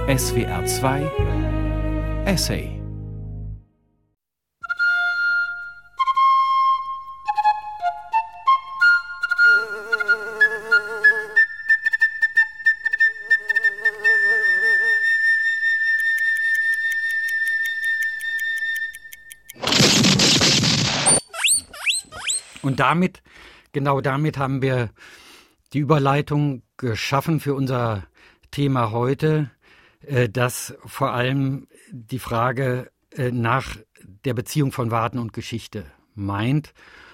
SWR 2 Essay. Und genau damit haben wir die Überleitung geschaffen für unser Thema heute, das vor allem die Frage nach der Beziehung von Warten und Geschichte meint.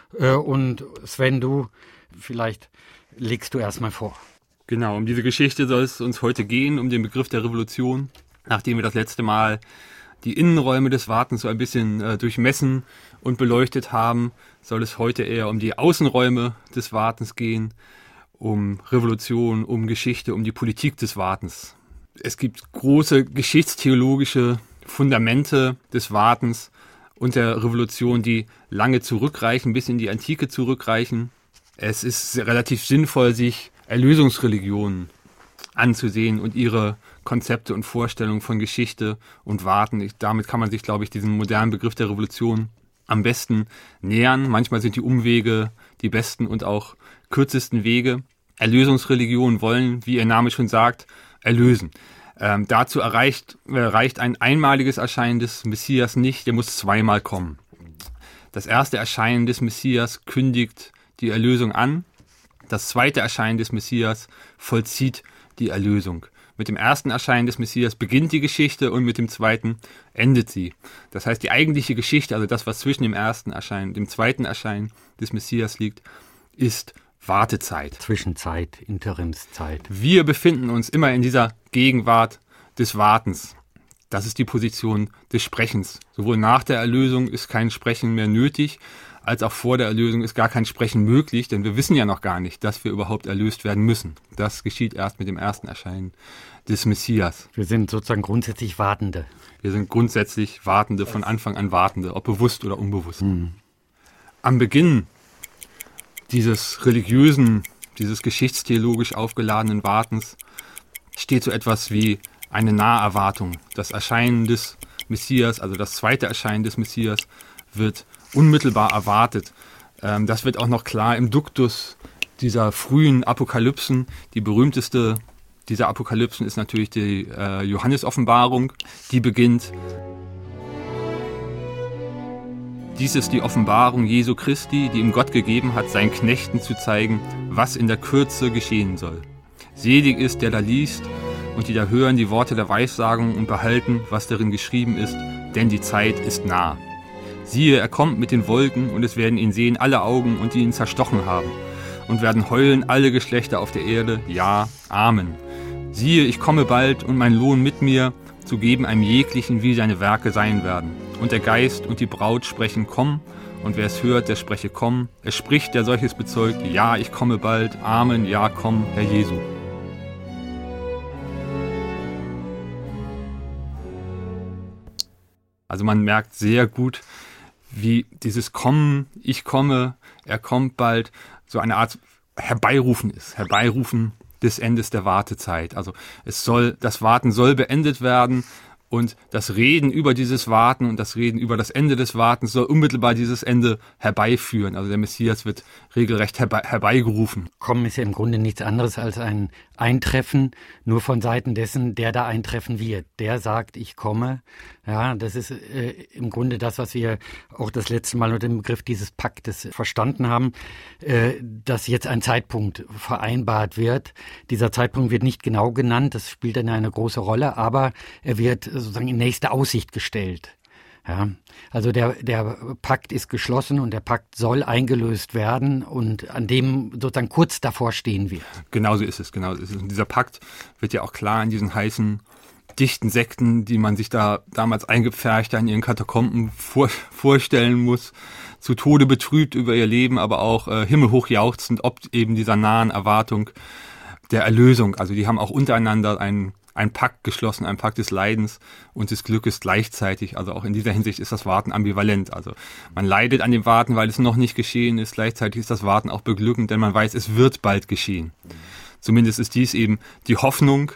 Und Sven, vielleicht legst du erstmal vor. Genau, um diese Geschichte soll es uns heute gehen, um den Begriff der Revolution, nachdem wir das letzte Mal die Innenräume des Wartens so ein bisschen durchmessen und beleuchtet haben, soll es heute eher um die Außenräume des Wartens gehen, um Revolution, um Geschichte, um die Politik des Wartens. Es gibt große geschichtstheologische Fundamente des Wartens und der Revolution, die lange zurückreichen, bis in die Antike zurückreichen. Es ist relativ sinnvoll, sich Erlösungsreligionen anzusehen und ihre Konzepte und Vorstellungen von Geschichte und Warten. Damit kann man sich, glaube ich, diesem modernen Begriff der Revolution am besten nähern. Manchmal sind die Umwege die besten und auch kürzesten Wege. Erlösungsreligionen wollen, wie ihr Name schon sagt, erlösen. Dazu reicht ein einmaliges Erscheinen des Messias nicht, der muss zweimal kommen. Das erste Erscheinen des Messias kündigt die Erlösung an. Das zweite Erscheinen des Messias vollzieht die Erlösung. Mit dem ersten Erscheinen des Messias beginnt die Geschichte und mit dem zweiten endet sie. Das heißt, die eigentliche Geschichte, also das, was zwischen dem ersten Erscheinen und dem zweiten Erscheinen des Messias liegt, ist Wartezeit. Zwischenzeit, Interimszeit. Wir befinden uns immer in dieser Gegenwart des Wartens. Das ist die Position des Sprechens. Sowohl nach der Erlösung ist kein Sprechen mehr nötig, als auch vor der Erlösung ist gar kein Sprechen möglich, denn wir wissen ja noch gar nicht, dass wir überhaupt erlöst werden müssen. Das geschieht erst mit dem ersten Erscheinen des Messias. Wir sind sozusagen grundsätzlich Wartende. Wir sind grundsätzlich Wartende, von Anfang an Wartende, ob bewusst oder unbewusst. Am Beginn dieses religiösen, dieses geschichtstheologisch aufgeladenen Wartens steht so etwas wie eine Naherwartung. Das Erscheinen des Messias, also das zweite Erscheinen des Messias, wird unmittelbar erwartet. Das wird auch noch klar im Duktus dieser frühen Apokalypsen. Die berühmteste dieser Apokalypsen ist natürlich die Johannes-Offenbarung. Die beginnt: Dies ist die Offenbarung Jesu Christi, die ihm Gott gegeben hat, seinen Knechten zu zeigen, was in der Kürze geschehen soll. Selig ist, der da liest und die da hören die Worte der Weissagung und behalten, was darin geschrieben ist, denn die Zeit ist nah. Siehe, er kommt mit den Wolken, und es werden ihn sehen alle Augen, und die ihn zerstochen haben. Und werden heulen alle Geschlechter auf der Erde, ja, Amen. Siehe, ich komme bald, und mein Lohn mit mir, zu geben einem jeglichen, wie seine Werke sein werden. Und der Geist und die Braut sprechen, komm, und wer es hört, der spreche, komm. Es spricht, der solches bezeugt, ja, ich komme bald, Amen, ja, komm, Herr Jesu. Also man merkt sehr gut, wie dieses Kommen, ich komme, er kommt bald, so eine Art Herbeirufen ist. Herbeirufen des Endes der Wartezeit. Also das Warten soll beendet werden und das Reden über dieses Warten und das Reden über das Ende des Wartens soll unmittelbar dieses Ende herbeiführen. Also der Messias wird regelrecht herbeigerufen. Kommen ist ja im Grunde nichts anderes als ein Eintreffen, nur von Seiten dessen, der da eintreffen wird. Der sagt, ich komme. Ja, das ist im Grunde das, was wir auch das letzte Mal unter dem Begriff dieses Paktes verstanden haben, dass jetzt ein Zeitpunkt vereinbart wird. Dieser Zeitpunkt wird nicht genau genannt, das spielt dann eine große Rolle, aber er wird sozusagen in nächste Aussicht gestellt. Ja, also der Pakt ist geschlossen und der Pakt soll eingelöst werden und an dem sozusagen kurz davor stehen wir. Genauso ist es, Und dieser Pakt wird ja auch klar in diesen heißen, dichten Sekten, die man sich da damals eingepfercht in ihren Katakomben vorstellen muss, zu Tode betrübt über ihr Leben, aber auch himmelhoch jauchzend, ob eben dieser nahen Erwartung der Erlösung. Also die haben auch untereinander einen Pakt geschlossen, ein Pakt des Leidens und des Glückes gleichzeitig. Also auch in dieser Hinsicht ist das Warten ambivalent. Also man leidet an dem Warten, weil es noch nicht geschehen ist. Gleichzeitig ist das Warten auch beglückend, denn man weiß, es wird bald geschehen. Zumindest ist dies eben die Hoffnung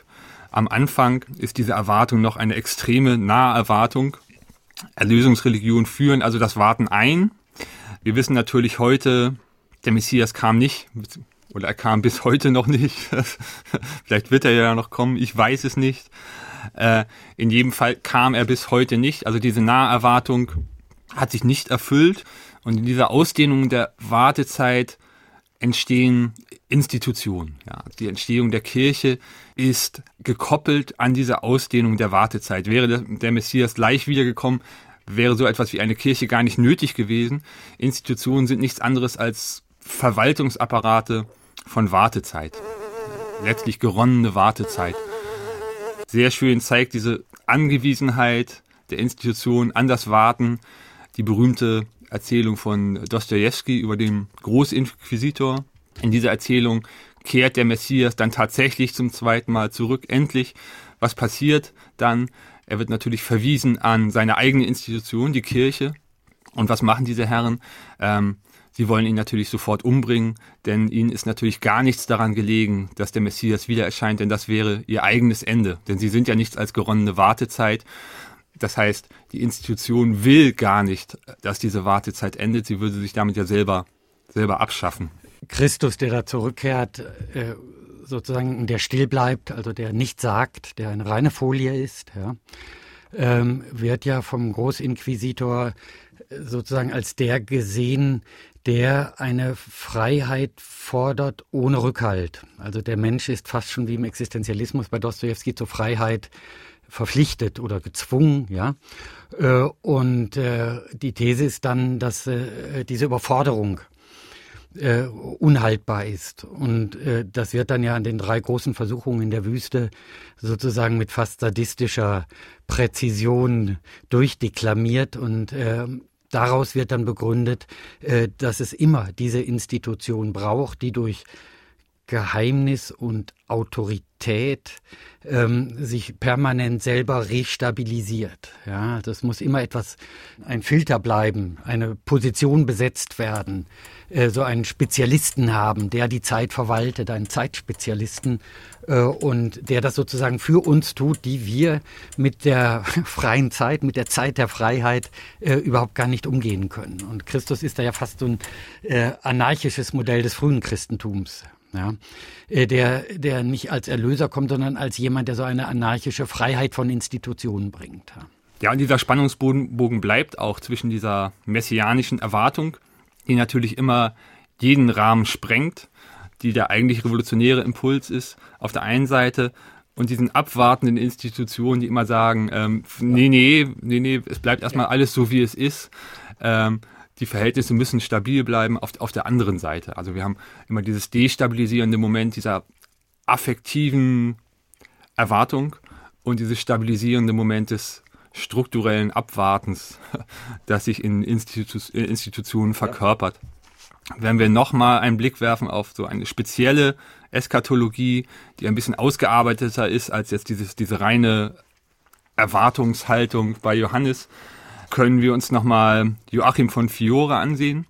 Am Anfang ist diese Erwartung noch eine extreme Naherwartung. Erlösungsreligionen führen also das Warten ein. Wir wissen natürlich heute, der Messias kam nicht, oder er kam bis heute noch nicht. Vielleicht wird er ja noch kommen, ich weiß es nicht. In jedem Fall kam er bis heute nicht. Also diese Naherwartung hat sich nicht erfüllt. Und in dieser Ausdehnung der Wartezeit entstehen Institutionen. Ja, die Entstehung der Kirche ist gekoppelt an diese Ausdehnung der Wartezeit. Wäre der Messias gleich wiedergekommen, wäre so etwas wie eine Kirche gar nicht nötig gewesen. Institutionen sind nichts anderes als Verwaltungsapparate von Wartezeit. Letztlich geronnene Wartezeit. Sehr schön zeigt diese Angewiesenheit der Institution an das Warten die berühmte Erzählung von Dostojewski über den Großinquisitor. In dieser Erzählung kehrt der Messias dann tatsächlich zum zweiten Mal zurück. Endlich, was passiert dann? Er wird natürlich verwiesen an seine eigene Institution, die Kirche. Und was machen diese Herren? Sie wollen ihn natürlich sofort umbringen, denn ihnen ist natürlich gar nichts daran gelegen, dass der Messias wieder erscheint, denn das wäre ihr eigenes Ende. Denn sie sind ja nichts als geronnene Wartezeit. Das heißt, die Institution will gar nicht, dass diese Wartezeit endet. Sie würde sich damit ja selber abschaffen. Christus, der da zurückkehrt, sozusagen, der still bleibt, also der nicht sagt, der eine reine Folie ist, ja, wird ja vom Großinquisitor sozusagen als der gesehen, der eine Freiheit fordert ohne Rückhalt. Also der Mensch ist fast schon wie im Existenzialismus bei Dostojewski zur Freiheit verpflichtet oder gezwungen, ja. Und die These ist dann, dass diese Überforderung unhaltbar ist. Und das wird dann ja an den 3 großen Versuchungen in der Wüste sozusagen mit fast sadistischer Präzision durchdeklamiert. Und daraus wird dann begründet, dass es immer diese Institution braucht, die durch Geheimnis und Autorität sich permanent selber restabilisiert. Ja, das muss immer ein Filter bleiben, eine Position besetzt werden, so einen Spezialisten haben, der die Zeit verwaltet, einen Zeitspezialisten und der das sozusagen für uns tut, die wir mit der freien Zeit, mit der Zeit der Freiheit überhaupt gar nicht umgehen können. Und Christus ist da ja fast so ein anarchisches Modell des frühen Christentums. Ja, der nicht als Erlöser kommt, sondern als jemand, der so eine anarchische Freiheit von Institutionen bringt. Ja, und dieser Spannungsbogen bleibt auch zwischen dieser messianischen Erwartung, die natürlich immer jeden Rahmen sprengt, die der eigentlich revolutionäre Impuls ist, auf der einen Seite, und diesen abwartenden Institutionen, die immer sagen, nee, es bleibt erstmal alles so, wie es ist. Die Verhältnisse müssen stabil bleiben auf der anderen Seite. Also wir haben immer dieses destabilisierende Moment dieser affektiven Erwartung und dieses stabilisierende Moment des strukturellen Abwartens, das sich in Institutionen verkörpert. Wenn wir nochmal einen Blick werfen auf so eine spezielle Eschatologie, die ein bisschen ausgearbeiteter ist als jetzt diese reine Erwartungshaltung bei Johannes, können wir uns nochmal Joachim von Fiore ansehen.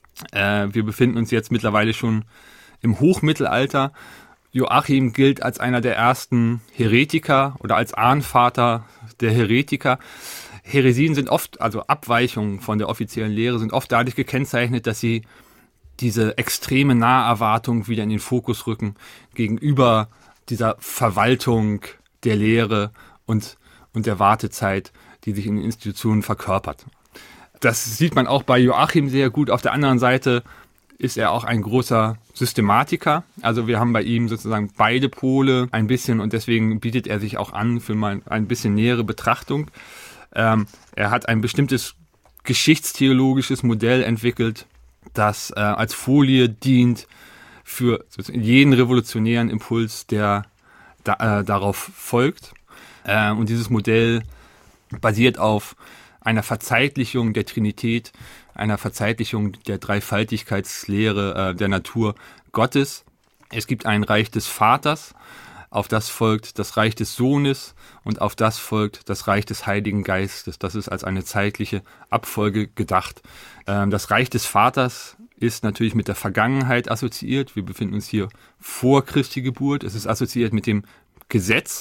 Wir befinden uns jetzt mittlerweile schon im Hochmittelalter. Joachim gilt als einer der ersten Heretiker oder als Ahnvater der Heretiker. Häresien sind oft, also Abweichungen von der offiziellen Lehre, sind oft dadurch gekennzeichnet, dass sie diese extreme Naherwartung wieder in den Fokus rücken gegenüber dieser Verwaltung der Lehre und der Wartezeit, die sich in den Institutionen verkörpert. Das sieht man auch bei Joachim sehr gut. Auf der anderen Seite ist er auch ein großer Systematiker. Also wir haben bei ihm sozusagen beide Pole ein bisschen und deswegen bietet er sich auch an für mal ein bisschen nähere Betrachtung. Er hat ein bestimmtes geschichtstheologisches Modell entwickelt, das als Folie dient für jeden revolutionären Impuls, der darauf folgt. Und dieses Modell basiert auf einer Verzeitlichung der Trinität, einer Verzeitlichung der Dreifaltigkeitslehre der Natur Gottes. Es gibt ein Reich des Vaters, auf das folgt das Reich des Sohnes und auf das folgt das Reich des Heiligen Geistes. Das ist als eine zeitliche Abfolge gedacht. Das Reich des Vaters ist natürlich mit der Vergangenheit assoziiert. Wir befinden uns hier vor Christi Geburt. Es ist assoziiert mit dem Gesetz,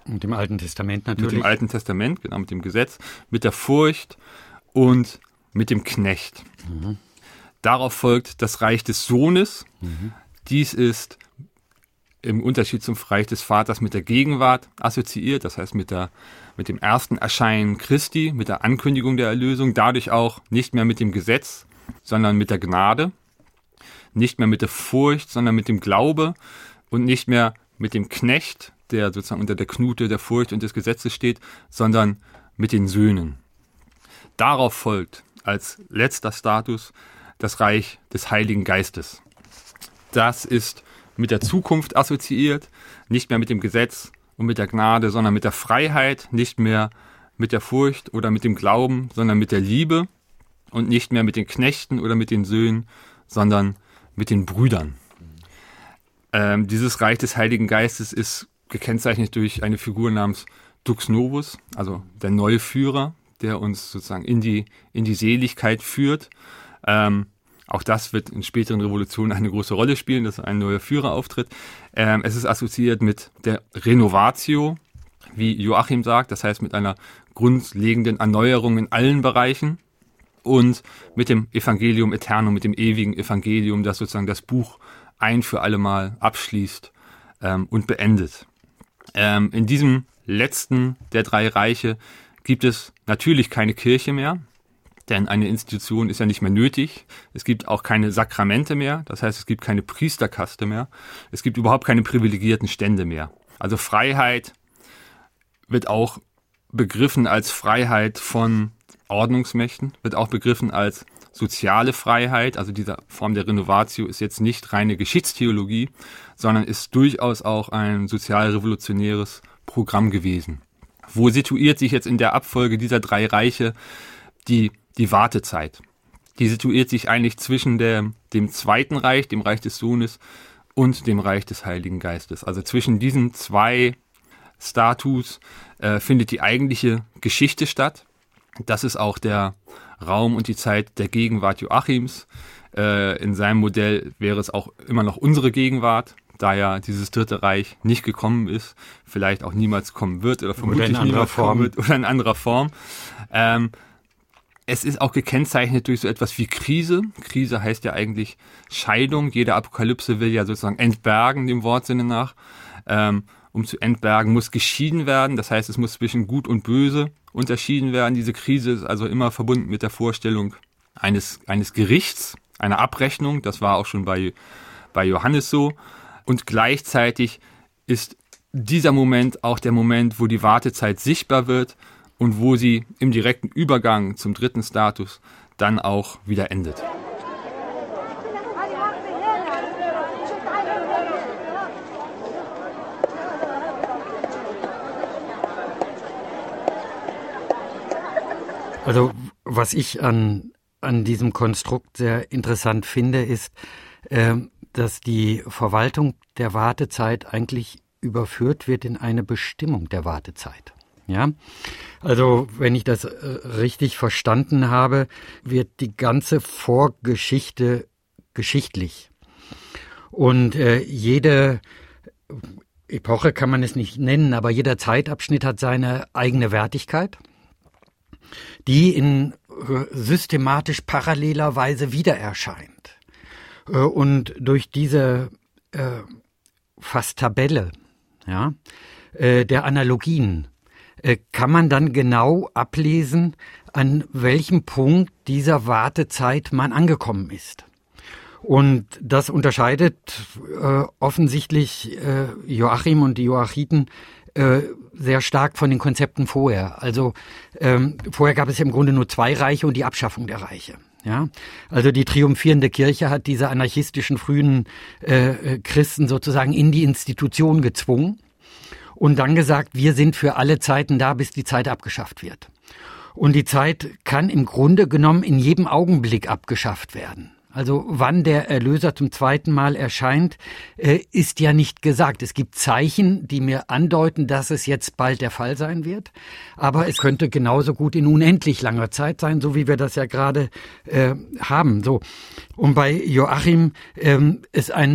Mit dem Alten Testament natürlich. Mit dem Alten Testament, genau, mit dem Gesetz, mit der Furcht und mit dem Knecht. Darauf folgt das Reich des Sohnes. Dies ist im Unterschied zum Reich des Vaters mit der Gegenwart assoziiert, das heißt mit dem ersten Erscheinen Christi, mit der Ankündigung der Erlösung, dadurch auch nicht mehr mit dem Gesetz, sondern mit der Gnade, nicht mehr mit der Furcht, sondern mit dem Glaube und nicht mehr mit dem Knecht, der sozusagen unter der Knute der Furcht und des Gesetzes steht, sondern mit den Söhnen. Darauf folgt als letzter Status das Reich des Heiligen Geistes. Das ist mit der Zukunft assoziiert, nicht mehr mit dem Gesetz und mit der Gnade, sondern mit der Freiheit, nicht mehr mit der Furcht oder mit dem Glauben, sondern mit der Liebe und nicht mehr mit den Knechten oder mit den Söhnen, sondern mit den Brüdern. Dieses Reich des Heiligen Geistes ist gekennzeichnet durch eine Figur namens Dux Novus, also der neue Führer, der uns sozusagen in die Seligkeit führt. Auch das wird in späteren Revolutionen eine große Rolle spielen, dass ein neuer Führer auftritt. Es ist assoziiert mit der Renovatio, wie Joachim sagt, das heißt mit einer grundlegenden Erneuerung in allen Bereichen und mit dem Evangelium Aeternum, mit dem ewigen Evangelium, das sozusagen das Buch ein für alle Mal abschließt und beendet. In diesem letzten der drei Reiche gibt es natürlich keine Kirche mehr, denn eine Institution ist ja nicht mehr nötig. Es gibt auch keine Sakramente mehr, das heißt, es gibt keine Priesterkaste mehr. Es gibt überhaupt keine privilegierten Stände mehr. Also Freiheit wird auch begriffen als Freiheit von Ordnungsmächten, wird auch begriffen als soziale Freiheit. Also diese Form der Renovatio ist jetzt nicht reine Geschichtstheologie, sondern ist durchaus auch ein sozialrevolutionäres Programm gewesen. Wo situiert sich jetzt in der Abfolge dieser drei Reiche die Wartezeit? Die situiert sich eigentlich zwischen dem zweiten Reich, dem Reich des Sohnes, und dem Reich des Heiligen Geistes. Also zwischen diesen zwei Status findet die eigentliche Geschichte statt. Das ist auch der Raum und die Zeit der Gegenwart Joachims. In seinem Modell wäre es auch immer noch unsere Gegenwart, da ja dieses Dritte Reich nicht gekommen ist, vielleicht auch niemals kommen wird oder vermutlich niemals kommen wird oder in anderer Form. Es ist auch gekennzeichnet durch so etwas wie Krise. Krise heißt ja eigentlich Scheidung. Jede Apokalypse will ja sozusagen entbergen, dem Wortsinne nach. Um zu entbergen, muss geschieden werden. Das heißt, es muss zwischen Gut und Böse unterschieden werden. Diese Krise ist also immer verbunden mit der Vorstellung eines Gerichts, einer Abrechnung. Das war auch schon bei Johannes so. Und gleichzeitig ist dieser Moment auch der Moment, wo die Wartezeit sichtbar wird und wo sie im direkten Übergang zum dritten Status dann auch wieder endet. Also was ich an diesem Konstrukt sehr interessant finde, ist, dass die Verwaltung der Wartezeit eigentlich überführt wird in eine Bestimmung der Wartezeit. Ja, also wenn ich das richtig verstanden habe, wird die ganze Vorgeschichte geschichtlich. Und jede Epoche kann man es nicht nennen, aber jeder Zeitabschnitt hat seine eigene Wertigkeit, die in systematisch paralleler Weise wieder erscheint. Und durch diese fast Tabelle, ja, der Analogien kann man dann genau ablesen, an welchem Punkt dieser Wartezeit man angekommen ist. Und das unterscheidet offensichtlich Joachim und die Joachiten sehr stark von den Konzepten vorher. Also vorher gab es ja im Grunde nur zwei Reiche und die Abschaffung der Reiche. Ja, also die triumphierende Kirche hat diese anarchistischen frühen Christen sozusagen in die Institution gezwungen und dann gesagt, wir sind für alle Zeiten da, bis die Zeit abgeschafft wird. Und die Zeit kann im Grunde genommen in jedem Augenblick abgeschafft werden. Also wann der Erlöser zum zweiten Mal erscheint, ist ja nicht gesagt. Es gibt Zeichen, die mir andeuten, dass es jetzt bald der Fall sein wird. Aber es könnte genauso gut in unendlich langer Zeit sein, so wie wir das ja gerade haben. So. Und bei Joachim ist ein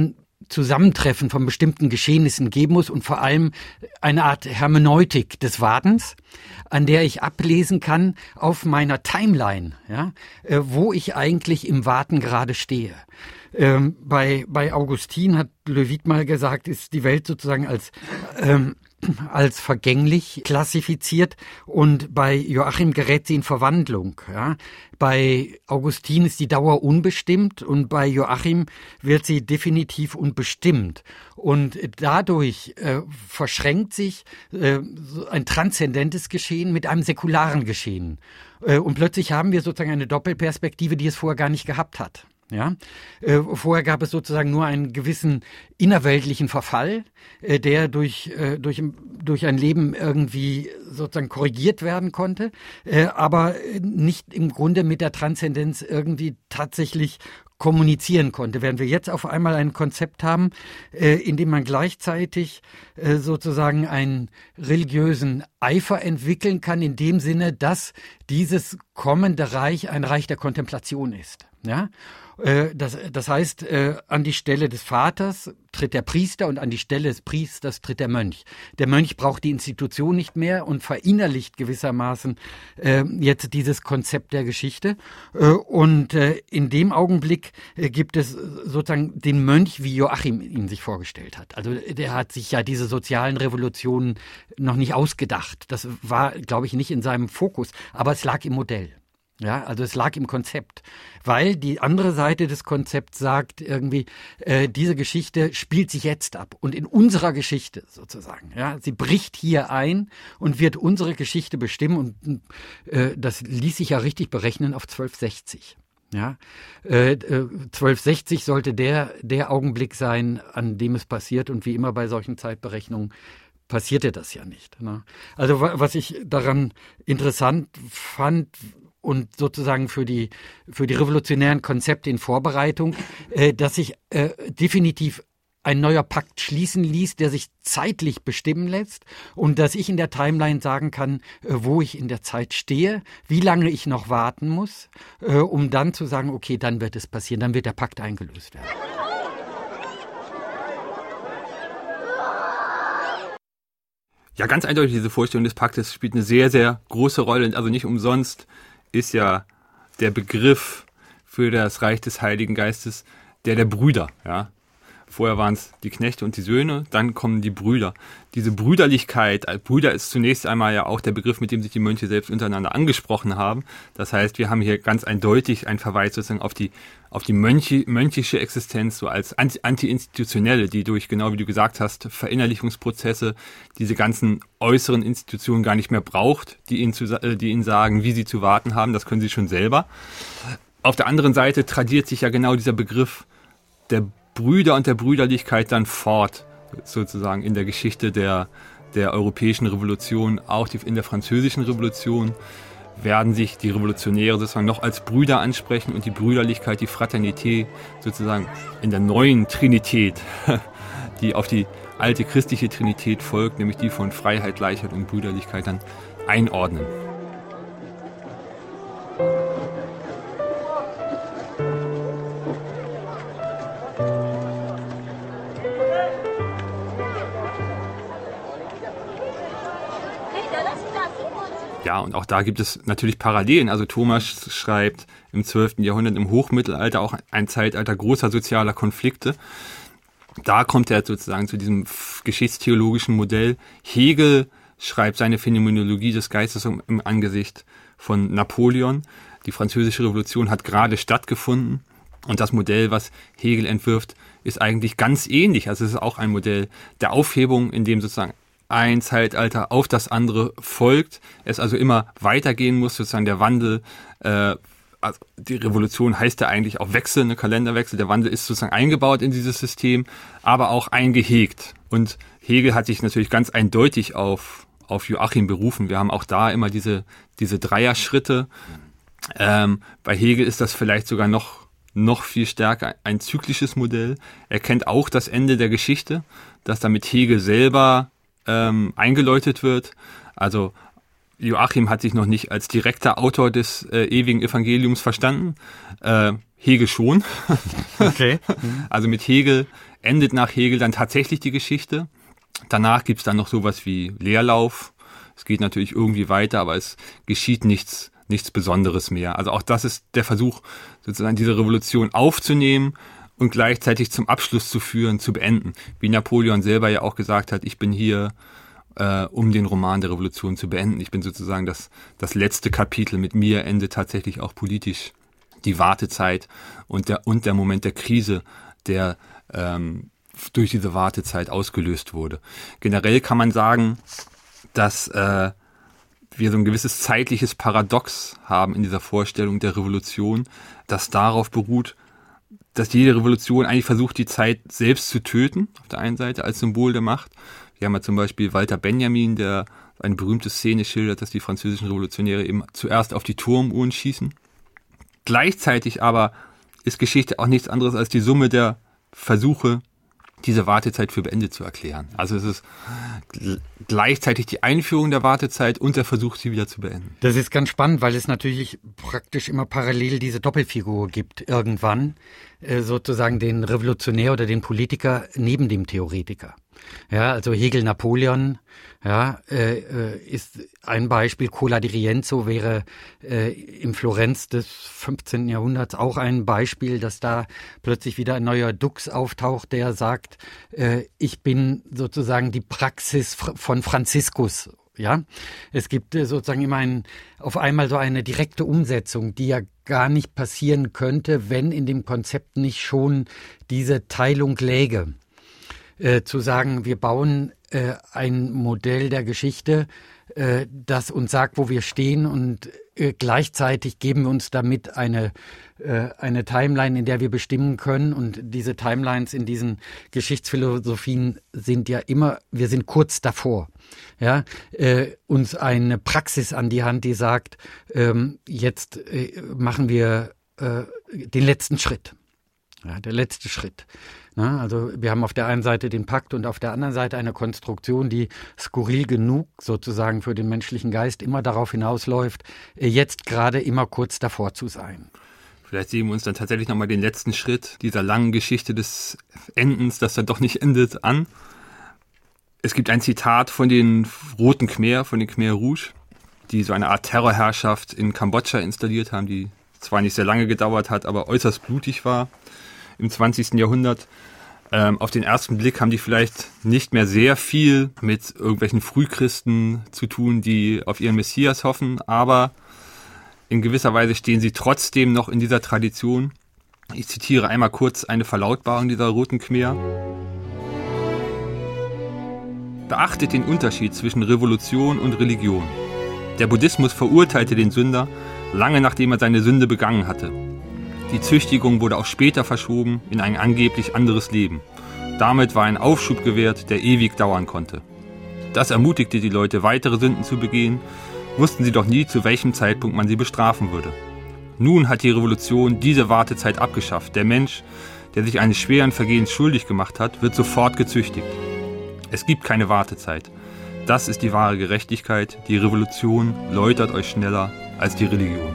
Zusammentreffen von bestimmten Geschehnissen geben muss und vor allem eine Art Hermeneutik des Wartens, an der ich ablesen kann auf meiner Timeline, ja, wo ich eigentlich im Warten gerade stehe. Bei Augustin hat Löwit mal gesagt, ist die Welt sozusagen als vergänglich klassifiziert und bei Joachim gerät sie in Verwandlung. Ja. Bei Augustin ist die Dauer unbestimmt und bei Joachim wird sie definitiv unbestimmt. Und dadurch verschränkt sich ein transzendentes Geschehen mit einem säkularen Geschehen. Und plötzlich haben wir sozusagen eine Doppelperspektive, die es vorher gar nicht gehabt hat. Ja, vorher gab es sozusagen nur einen gewissen innerweltlichen Verfall, der durch ein Leben irgendwie sozusagen korrigiert werden konnte, aber nicht im Grunde mit der Transzendenz irgendwie tatsächlich kommunizieren konnte. Während wir jetzt auf einmal ein Konzept haben, in dem man gleichzeitig sozusagen einen religiösen Eifer entwickeln kann, in dem Sinne, dass dieses kommende Reich ein Reich der Kontemplation ist. Ja? Das heißt, an die Stelle des Vaters tritt der Priester und an die Stelle des Priesters tritt der Mönch. Der Mönch braucht die Institution nicht mehr und verinnerlicht gewissermaßen jetzt dieses Konzept der Geschichte. Und in dem Augenblick gibt es sozusagen den Mönch, wie Joachim ihn sich vorgestellt hat. Also der hat sich ja diese sozialen Revolutionen noch nicht ausgedacht. Das war, glaube ich, nicht in seinem Fokus, aber es lag im Modell. Ja, also es lag im Konzept, weil die andere Seite des Konzepts sagt irgendwie, diese Geschichte spielt sich jetzt ab und in unserer Geschichte sozusagen. Ja, sie bricht hier ein und wird unsere Geschichte bestimmen und das ließ sich ja richtig berechnen auf 1260. Ja, 1260 sollte der Augenblick sein, an dem es passiert und wie immer bei solchen Zeitberechnungen passierte das ja nicht. Ne? Also was ich daran interessant fand, und sozusagen für die revolutionären Konzepte in Vorbereitung, dass sich definitiv ein neuer Pakt schließen ließ, der sich zeitlich bestimmen lässt und dass ich in der Timeline sagen kann, wo ich in der Zeit stehe, wie lange ich noch warten muss, um dann zu sagen, okay, dann wird es passieren, dann wird der Pakt eingelöst werden. Ja, ganz eindeutig, diese Vorstellung des Paktes spielt eine sehr, sehr große Rolle. Also nicht umsonst ist ja der Begriff für das Reich des Heiligen Geistes der Brüder. Ja? Vorher waren es die Knechte und die Söhne, dann kommen die Brüder. Diese Brüderlichkeit, Brüder ist zunächst einmal ja auch der Begriff, mit dem sich die Mönche selbst untereinander angesprochen haben. Das heißt, wir haben hier ganz eindeutig einen Verweis sozusagen auf die mönchische Existenz, so als anti-institutionelle, die durch, genau wie du gesagt hast, Verinnerlichungsprozesse, diese ganzen äußeren Institutionen gar nicht mehr braucht, die ihnen sagen, wie sie zu warten haben. Das können sie schon selber. Auf der anderen Seite tradiert sich ja genau dieser Begriff der Brüder und der Brüderlichkeit dann fort, sozusagen in der Geschichte der europäischen Revolution, auch in der französischen Revolution werden sich die Revolutionäre sozusagen noch als Brüder ansprechen und die Brüderlichkeit, die Fraternität sozusagen in der neuen Trinität, die auf die alte christliche Trinität folgt, nämlich die von Freiheit, Gleichheit und Brüderlichkeit dann einordnen. Ja, und auch da gibt es natürlich Parallelen. Also Thomas schreibt im 12. Jahrhundert im Hochmittelalter auch ein Zeitalter großer sozialer Konflikte. Da kommt er sozusagen zu diesem geschichtstheologischen Modell. Hegel schreibt seine Phänomenologie des Geistes im Angesicht von Napoleon. Die Französische Revolution hat gerade stattgefunden. Und das Modell, was Hegel entwirft, ist eigentlich ganz ähnlich. Also es ist auch ein Modell der Aufhebung, in dem sozusagen ein Zeitalter auf das andere folgt, es also immer weitergehen muss, sozusagen der Wandel, also die Revolution heißt ja eigentlich auch Wechsel, eine Kalenderwechsel, der Wandel ist sozusagen eingebaut in dieses System, aber auch eingehegt. Und Hegel hat sich natürlich ganz eindeutig auf Joachim berufen. Wir haben auch da immer diese Dreierschritte. Bei Hegel ist das vielleicht sogar noch viel stärker ein zyklisches Modell. Er kennt auch das Ende der Geschichte, das damit Hegel selber eingeläutet wird. Also Joachim hat sich noch nicht als direkter Autor des ewigen Evangeliums verstanden. Hegel schon. Okay. Also mit Hegel endet nach Hegel dann tatsächlich die Geschichte. Danach gibt's dann noch sowas wie Leerlauf. Es geht natürlich irgendwie weiter, aber es geschieht nichts Besonderes mehr. Also auch das ist der Versuch, sozusagen diese Revolution aufzunehmen und gleichzeitig zum Abschluss zu führen, zu beenden. Wie Napoleon selber ja auch gesagt hat, ich bin hier, um den Roman der Revolution zu beenden. Ich bin sozusagen das letzte Kapitel. Mit mir endet tatsächlich auch politisch die Wartezeit und der Moment der Krise, der durch diese Wartezeit ausgelöst wurde. Generell kann man sagen, dass wir so ein gewisses zeitliches Paradox haben in dieser Vorstellung der Revolution, das darauf beruht, dass jede Revolution eigentlich versucht, die Zeit selbst zu töten, auf der einen Seite als Symbol der Macht. Wir haben ja zum Beispiel Walter Benjamin, der eine berühmte Szene schildert, dass die französischen Revolutionäre eben zuerst auf die Turmuhren schießen. Gleichzeitig aber ist Geschichte auch nichts anderes als die Summe der Versuche, diese Wartezeit für beendet zu erklären. Also es ist gleichzeitig die Einführung der Wartezeit und der Versuch, sie wieder zu beenden. Das ist ganz spannend, weil es natürlich praktisch immer parallel diese Doppelfigur gibt irgendwann, sozusagen den Revolutionär oder den Politiker neben dem Theoretiker. Ja, also Hegel Napoleon, ja, ist ein Beispiel. Cola di Rienzo wäre im Florenz des 15. Jahrhunderts auch ein Beispiel, dass da plötzlich wieder ein neuer Dux auftaucht, der sagt, ich bin sozusagen die Praxis von Franziskus. Ja, es gibt sozusagen immer auf einmal so eine direkte Umsetzung, die ja gar nicht passieren könnte, wenn in dem Konzept nicht schon diese Teilung läge. Zu sagen, wir bauen ein Modell der Geschichte, das uns sagt, wo wir stehen, und gleichzeitig geben wir uns damit eine Timeline, in der wir bestimmen können. Und diese Timelines in diesen Geschichtsphilosophien sind ja immer, wir sind kurz davor, ja, uns eine Praxis an die Hand, die sagt, jetzt machen wir den letzten Schritt. Ja, der letzte Schritt. Na, also wir haben auf der einen Seite den Pakt und auf der anderen Seite eine Konstruktion, die skurril genug sozusagen für den menschlichen Geist immer darauf hinausläuft, jetzt gerade immer kurz davor zu sein. Vielleicht sehen wir uns dann tatsächlich nochmal den letzten Schritt dieser langen Geschichte des Endens, das dann doch nicht endet, an. Es gibt ein Zitat von den Roten Khmer, von den Khmer Rouge, die so eine Art Terrorherrschaft in Kambodscha installiert haben, die zwar nicht sehr lange gedauert hat, aber äußerst blutig war im 20. Jahrhundert. Auf den ersten Blick haben die vielleicht nicht mehr sehr viel mit irgendwelchen Frühchristen zu tun, die auf ihren Messias hoffen, aber in gewisser Weise stehen sie trotzdem noch in dieser Tradition. Ich zitiere einmal kurz eine Verlautbarung dieser Roten Khmer. Beachtet den Unterschied zwischen Revolution und Religion. Der Buddhismus verurteilte den Sünder, lange nachdem er seine Sünde begangen hatte. Die Züchtigung wurde auch später verschoben in ein angeblich anderes Leben. Damit war ein Aufschub gewährt, der ewig dauern konnte. Das ermutigte die Leute, weitere Sünden zu begehen, wussten sie doch nie, zu welchem Zeitpunkt man sie bestrafen würde. Nun hat die Revolution diese Wartezeit abgeschafft. Der Mensch, der sich eines schweren Vergehens schuldig gemacht hat, wird sofort gezüchtigt. Es gibt keine Wartezeit. Das ist die wahre Gerechtigkeit. Die Revolution läutert euch schneller als die Religion.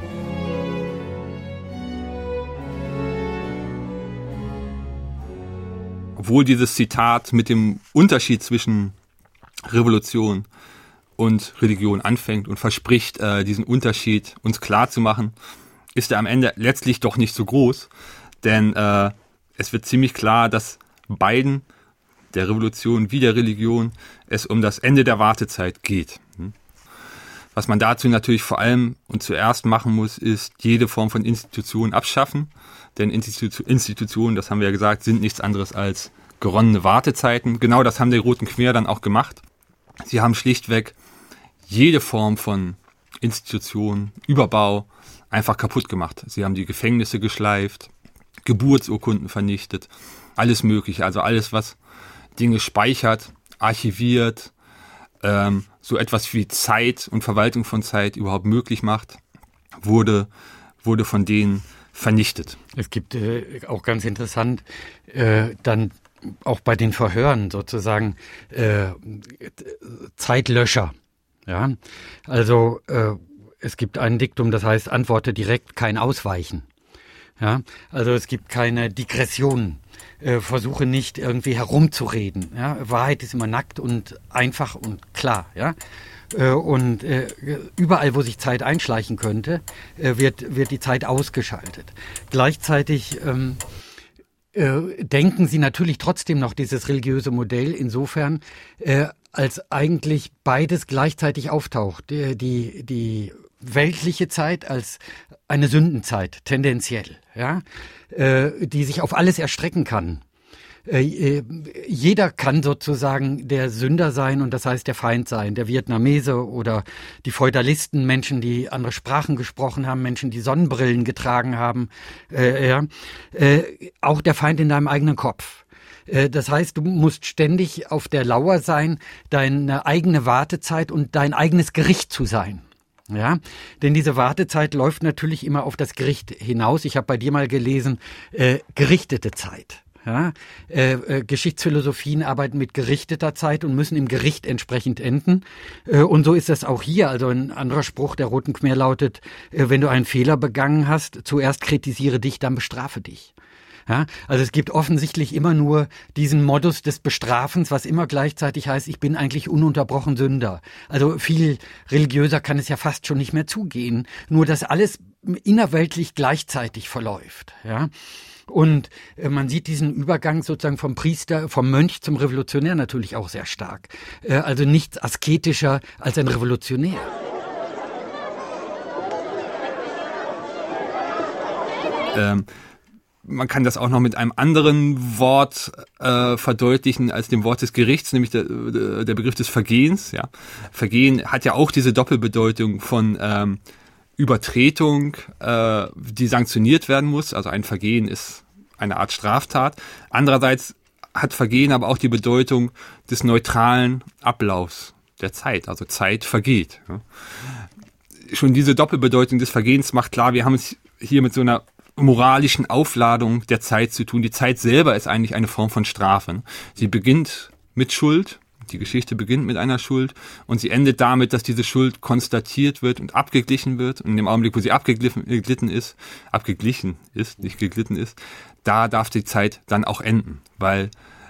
Obwohl dieses Zitat mit dem Unterschied zwischen Revolution und Religion anfängt und verspricht, diesen Unterschied uns klar zu machen, ist er am Ende letztlich doch nicht so groß, denn es wird ziemlich klar, dass beiden, der Revolution wie der Religion, es um das Ende der Wartezeit geht. Was man dazu natürlich vor allem und zuerst machen muss, ist jede Form von Institution abschaffen, denn Institutionen, das haben wir ja gesagt, sind nichts anderes als geronnene Wartezeiten. Genau das haben die Roten Khmer dann auch gemacht. Sie haben schlichtweg jede Form von Institution, Überbau einfach kaputt gemacht. Sie haben die Gefängnisse geschleift, Geburtsurkunden vernichtet, alles Mögliche, also alles, was Dinge speichert, archiviert, so etwas wie Zeit und Verwaltung von Zeit überhaupt möglich macht, wurde von denen vernichtet. Es gibt auch ganz interessant dann auch bei den Verhören sozusagen Zeitlöscher. Ja, also es gibt ein Diktum, das heißt, antworte direkt, kein Ausweichen. Ja, also es gibt keine Digressionen. Versuche nicht irgendwie herumzureden. Ja? Wahrheit ist immer nackt und einfach und klar. Ja? Und überall, wo sich Zeit einschleichen könnte, wird die Zeit ausgeschaltet. Gleichzeitig denken Sie natürlich trotzdem noch dieses religiöse Modell insofern, als eigentlich beides gleichzeitig auftaucht. Die weltliche Zeit als eine Sündenzeit, tendenziell, ja, die sich auf alles erstrecken kann. Jeder kann sozusagen der Sünder sein und das heißt der Feind sein, der Vietnamese oder die Feudalisten, Menschen, die andere Sprachen gesprochen haben, Menschen, die Sonnenbrillen getragen haben, auch der Feind in deinem eigenen Kopf. Das heißt, du musst ständig auf der Lauer sein, deine eigene Wartezeit und dein eigenes Gericht zu sein. Ja, denn diese Wartezeit läuft natürlich immer auf das Gericht hinaus. Ich habe bei dir mal gelesen, gerichtete Zeit. Ja, Geschichtsphilosophien arbeiten mit gerichteter Zeit und müssen im Gericht entsprechend enden. Und so ist das auch hier. Also ein anderer Spruch der Roten Khmer lautet, wenn du einen Fehler begangen hast, zuerst kritisiere dich, dann bestrafe dich. Ja, also es gibt offensichtlich immer nur diesen Modus des Bestrafens, was immer gleichzeitig heißt, ich bin eigentlich ununterbrochen Sünder. Also viel religiöser kann es ja fast schon nicht mehr zugehen. Nur, dass alles innerweltlich gleichzeitig verläuft. Ja. Und man sieht diesen Übergang sozusagen vom Priester, vom Mönch zum Revolutionär natürlich auch sehr stark. Also nichts asketischer als ein Revolutionär. Man kann das auch noch mit einem anderen Wort verdeutlichen als dem Wort des Gerichts, nämlich der Begriff des Vergehens. Ja. Vergehen hat ja auch diese Doppelbedeutung von Übertretung, die sanktioniert werden muss. Also ein Vergehen ist eine Art Straftat. Andererseits hat Vergehen aber auch die Bedeutung des neutralen Ablaufs der Zeit. Also Zeit vergeht. Ja. Schon diese Doppelbedeutung des Vergehens macht klar, wir haben es hier mit so einer moralischen Aufladung der Zeit zu tun. Die Zeit selber ist eigentlich eine Form von Strafe. Sie beginnt mit Schuld. Die Geschichte beginnt mit einer Schuld und sie endet damit, dass diese Schuld konstatiert wird und abgeglichen wird. Und in dem Augenblick, wo sie abgeglichen ist, nicht geglitten ist, da darf die Zeit dann auch enden, weil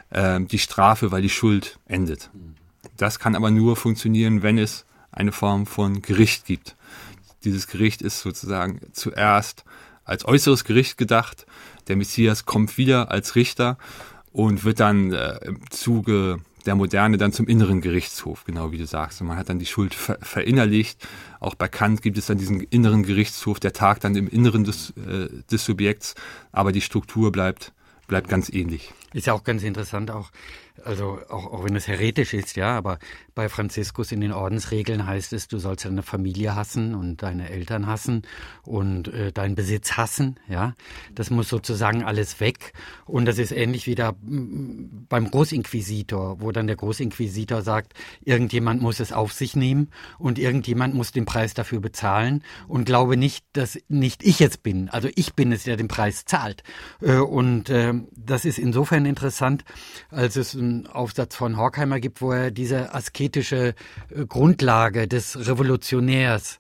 die Schuld endet. Das kann aber nur funktionieren, wenn es eine Form von Gericht gibt. Dieses Gericht ist sozusagen zuerst als äußeres Gericht gedacht. Der Messias kommt wieder als Richter und wird dann im Zuge der Moderne dann zum inneren Gerichtshof, genau wie du sagst. Und man hat dann die Schuld verinnerlicht. Auch bei Kant gibt es dann diesen inneren Gerichtshof, der tagt dann im Inneren des Subjekts, aber die Struktur bleibt ganz ähnlich. Ist ja auch ganz interessant, auch wenn es heretisch ist, ja, aber bei Franziskus in den Ordensregeln heißt es, du sollst deine Familie hassen und deine Eltern hassen und deinen Besitz hassen, ja. Das muss sozusagen alles weg. Und das ist ähnlich wie da beim Großinquisitor, wo dann der Großinquisitor sagt, irgendjemand muss es auf sich nehmen und irgendjemand muss den Preis dafür bezahlen und glaube nicht, dass nicht ich es bin. Also ich bin es, der den Preis zahlt. Und das ist insofern interessant, als es einen Aufsatz von Horkheimer gibt, wo er diese asketische Grundlage des Revolutionärs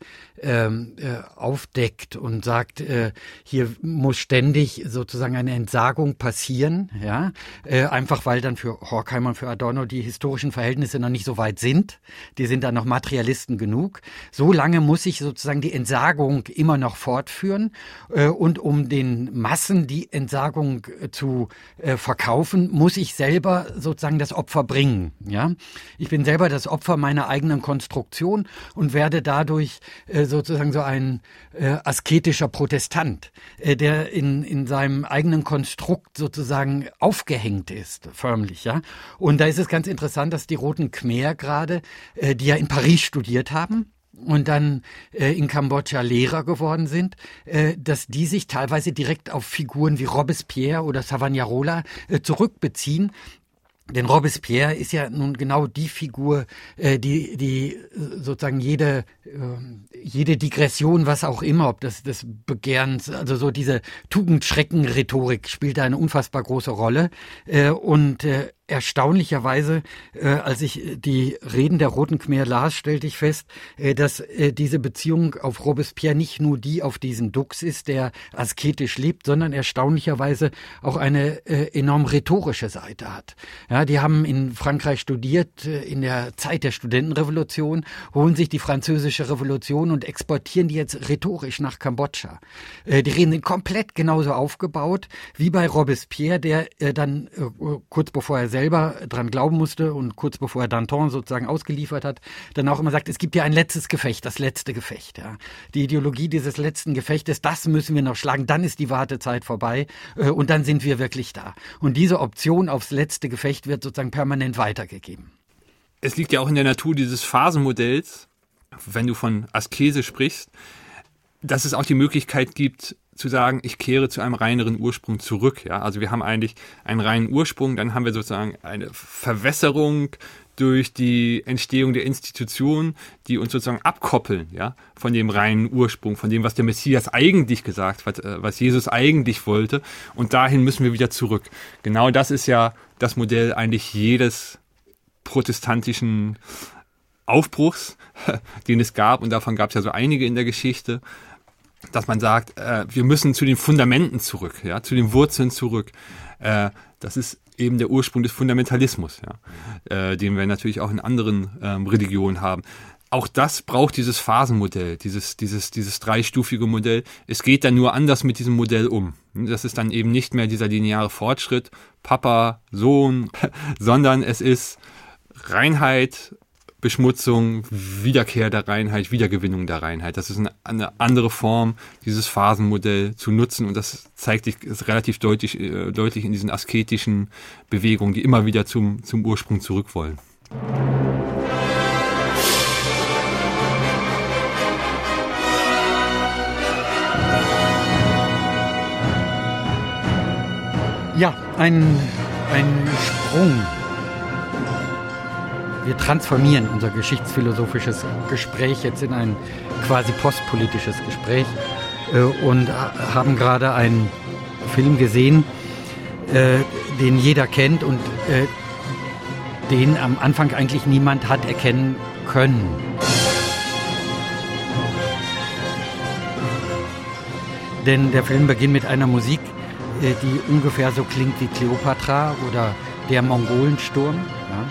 aufdeckt und sagt, hier muss ständig sozusagen eine Entsagung passieren, ja, einfach weil dann für Horkheimer und für Adorno die historischen Verhältnisse noch nicht so weit sind. Die sind dann noch Materialisten genug. So lange muss ich sozusagen die Entsagung immer noch fortführen und um den Massen die Entsagung zu verkaufen, muss ich selber sozusagen das Opfer bringen, ja. Ich bin selber das Opfer meiner eigenen Konstruktion und werde dadurch sozusagen so ein asketischer Protestant, der in seinem eigenen Konstrukt sozusagen aufgehängt ist, förmlich, ja. Und da ist es ganz interessant, dass die Roten Khmer gerade, die ja in Paris studiert haben und dann in Kambodscha Lehrer geworden sind, dass die sich teilweise direkt auf Figuren wie Robespierre oder Savonarola zurückbeziehen. Denn Robespierre ist ja nun genau die Figur, die sozusagen jede Digression, was auch immer, ob das Begehrens, also so diese Tugendschrecken-Rhetorik spielt da eine unfassbar große Rolle. Und erstaunlicherweise, als ich die Reden der Roten Khmer las, stellte ich fest, dass diese Beziehung auf Robespierre nicht nur die auf diesen Dux ist, der asketisch lebt, sondern erstaunlicherweise auch eine enorm rhetorische Seite hat. Ja, die haben in Frankreich studiert, in der Zeit der Studentenrevolution, holen sich die französische Revolution und exportieren die jetzt rhetorisch nach Kambodscha. Die Reden sind komplett genauso aufgebaut wie bei Robespierre, der dann kurz bevor er selber dran glauben musste und kurz bevor er Danton sozusagen ausgeliefert hat, dann auch immer sagt, es gibt ja ein letztes Gefecht, das letzte Gefecht. Ja. Die Ideologie dieses letzten Gefechtes, das müssen wir noch schlagen, dann ist die Wartezeit vorbei und dann sind wir wirklich da. Und diese Option aufs letzte Gefecht wird sozusagen permanent weitergegeben. Es liegt ja auch in der Natur dieses Phasenmodells, wenn du von Askese sprichst, dass es auch die Möglichkeit gibt, zu sagen, ich kehre zu einem reineren Ursprung zurück. Ja? Also wir haben eigentlich einen reinen Ursprung, dann haben wir sozusagen eine Verwässerung durch die Entstehung der Institutionen, die uns sozusagen abkoppeln, ja, von dem reinen Ursprung, von dem, was der Messias eigentlich gesagt hat, was Jesus eigentlich wollte. Und dahin müssen wir wieder zurück. Genau das ist ja das Modell eigentlich jedes protestantischen Aufbruchs, den es gab. Und davon gab es ja so einige in der Geschichte, dass man sagt, wir müssen zu den Fundamenten zurück, ja, zu den Wurzeln zurück. Das ist eben der Ursprung des Fundamentalismus, ja, den wir natürlich auch in anderen Religionen haben. Auch das braucht dieses Phasenmodell, dieses dreistufige Modell. Es geht dann nur anders mit diesem Modell um. Das ist dann eben nicht mehr dieser lineare Fortschritt, Papa, Sohn, sondern es ist Reinheit, Beschmutzung, Wiederkehr der Reinheit, Wiedergewinnung der Reinheit. Das ist eine andere Form, dieses Phasenmodell zu nutzen, und das zeigt sich relativ deutlich in diesen asketischen Bewegungen, die immer wieder zum Ursprung zurück wollen. Ja, ein Sprung. Wir transformieren unser geschichtsphilosophisches Gespräch jetzt in ein quasi postpolitisches Gespräch und haben gerade einen Film gesehen, den jeder kennt und den am Anfang eigentlich niemand hat erkennen können. Denn der Film beginnt mit einer Musik, die ungefähr so klingt wie Kleopatra oder der Mongolensturm. Ja.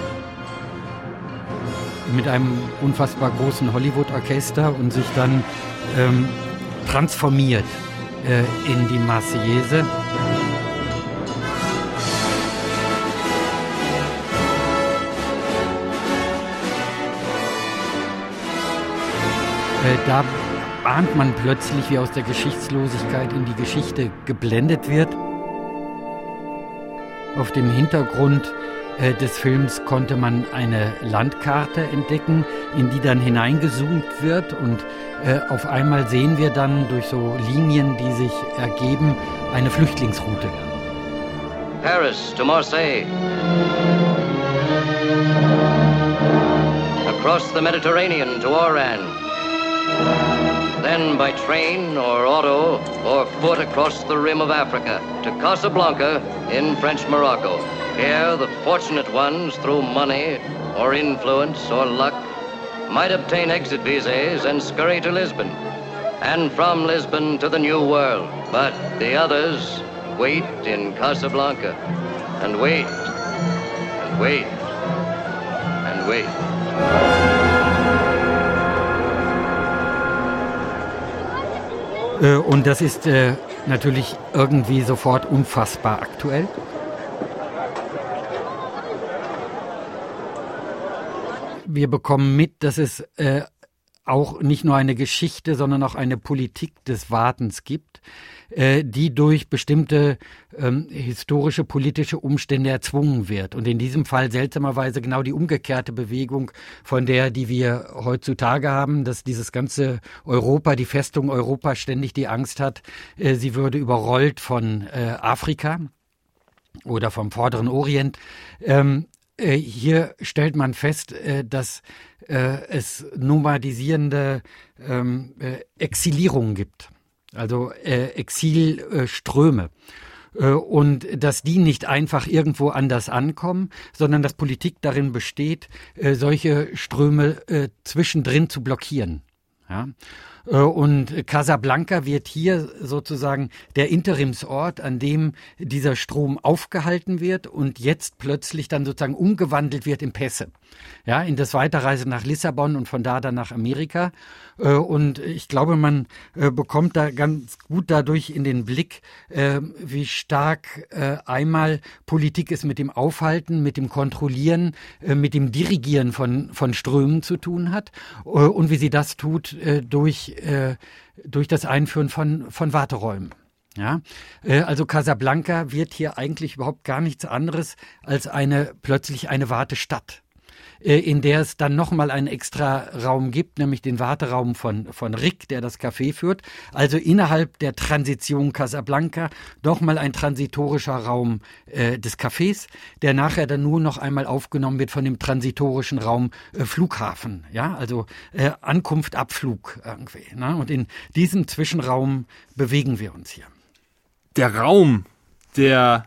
Mit einem unfassbar großen Hollywood-Orchester und sich dann transformiert in die Marseillaise. Da ahnt man plötzlich, wie aus der Geschichtslosigkeit in die Geschichte geblendet wird. Auf dem Hintergrund des Films konnte man eine Landkarte entdecken, in die dann hineingezoomt wird, und auf einmal sehen wir dann durch so Linien, die sich ergeben, eine Flüchtlingsroute. Paris to Marseille. Across the Mediterranean to Oran. Then by train or auto or foot across the rim of Africa to Casablanca in French Morocco. Here the fortunate ones, through money or influence or luck, might obtain exit visas and scurry to Lisbon, and from Lisbon to the New World. But the others wait in Casablanca, and wait, and wait, and wait. Und das ist natürlich irgendwie sofort unfassbar aktuell. Wir bekommen mit, dass es auch nicht nur eine Geschichte, sondern auch eine Politik des Wartens gibt, die durch bestimmte historische, politische Umstände erzwungen wird. Und in diesem Fall seltsamerweise genau die umgekehrte Bewegung von der, die wir heutzutage haben, dass dieses ganze Europa, die Festung Europa, ständig die Angst hat, sie würde überrollt von Afrika oder vom Vorderen Orient. Hier stellt man fest, dass es nomadisierende Exilierungen gibt, also Exilströme. und dass die nicht einfach irgendwo anders ankommen, sondern dass Politik darin besteht, solche Ströme zwischendrin zu blockieren. Ja? Und Casablanca wird hier sozusagen der Interimsort, an dem dieser Strom aufgehalten wird und jetzt plötzlich dann sozusagen umgewandelt wird in Pässe. Ja, in das Weiterreisen nach Lissabon und von da dann nach Amerika. Und ich glaube, man bekommt da ganz gut dadurch in den Blick, wie stark einmal Politik es mit dem Aufhalten, mit dem Kontrollieren, mit dem Dirigieren von Strömen zu tun hat und wie sie das tut durch das Einführen von Warteräumen. Ja, also Casablanca wird hier eigentlich überhaupt gar nichts anderes als plötzlich eine Wartestadt, in der es dann nochmal einen extra Raum gibt, nämlich den Warteraum von Rick, der das Café führt. Also innerhalb der Transition Casablanca nochmal ein transitorischer Raum des Cafés, der nachher dann nur noch einmal aufgenommen wird von dem transitorischen Raum Flughafen. Ja, also Ankunft, Abflug irgendwie. Ne? Und in diesem Zwischenraum bewegen wir uns hier. Der Raum, der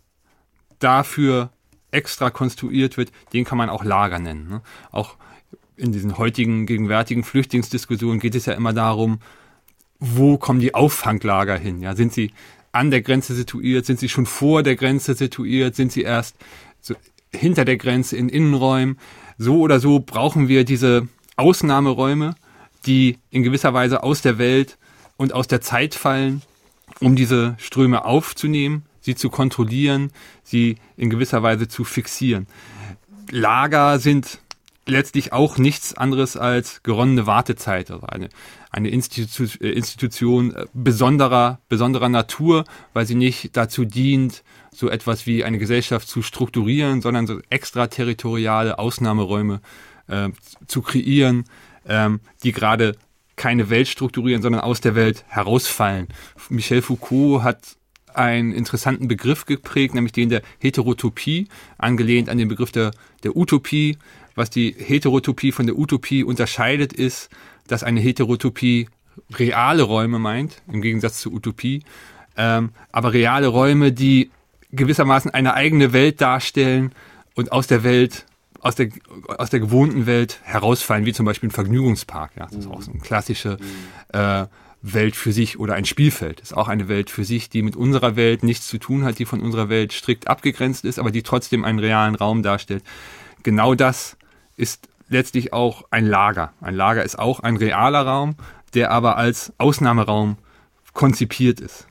dafür extra konstruiert wird, den kann man auch Lager nennen. Ne? Auch in diesen heutigen, gegenwärtigen Flüchtlingsdiskussionen geht es ja immer darum, wo kommen die Auffanglager hin? Ja? Sind sie an der Grenze situiert? Sind sie schon vor der Grenze situiert? Sind sie erst so hinter der Grenze in Innenräumen? So oder so brauchen wir diese Ausnahmeräume, die in gewisser Weise aus der Welt und aus der Zeit fallen, um diese Ströme aufzunehmen, sie zu kontrollieren, sie in gewisser Weise zu fixieren. Lager sind letztlich auch nichts anderes als geronnene Wartezeit, also eine Institution besonderer Natur, weil sie nicht dazu dient, so etwas wie eine Gesellschaft zu strukturieren, sondern so extraterritoriale Ausnahmeräume zu kreieren, die gerade keine Welt strukturieren, sondern aus der Welt herausfallen. Michel Foucault hat einen interessanten Begriff geprägt, nämlich den der Heterotopie, angelehnt an den Begriff der Utopie. Was die Heterotopie von der Utopie unterscheidet, ist, dass eine Heterotopie reale Räume meint, im Gegensatz zur Utopie, aber reale Räume, die gewissermaßen eine eigene Welt darstellen und aus der Welt, aus der gewohnten Welt herausfallen, wie zum Beispiel ein Vergnügungspark. Ja, das ist auch so eine klassische Welt für sich, oder ein Spielfeld. Das ist auch eine Welt für sich, die mit unserer Welt nichts zu tun hat, die von unserer Welt strikt abgegrenzt ist, aber die trotzdem einen realen Raum darstellt. Genau das ist letztlich auch ein Lager. Ein Lager ist auch ein realer Raum, der aber als Ausnahmeraum konzipiert ist.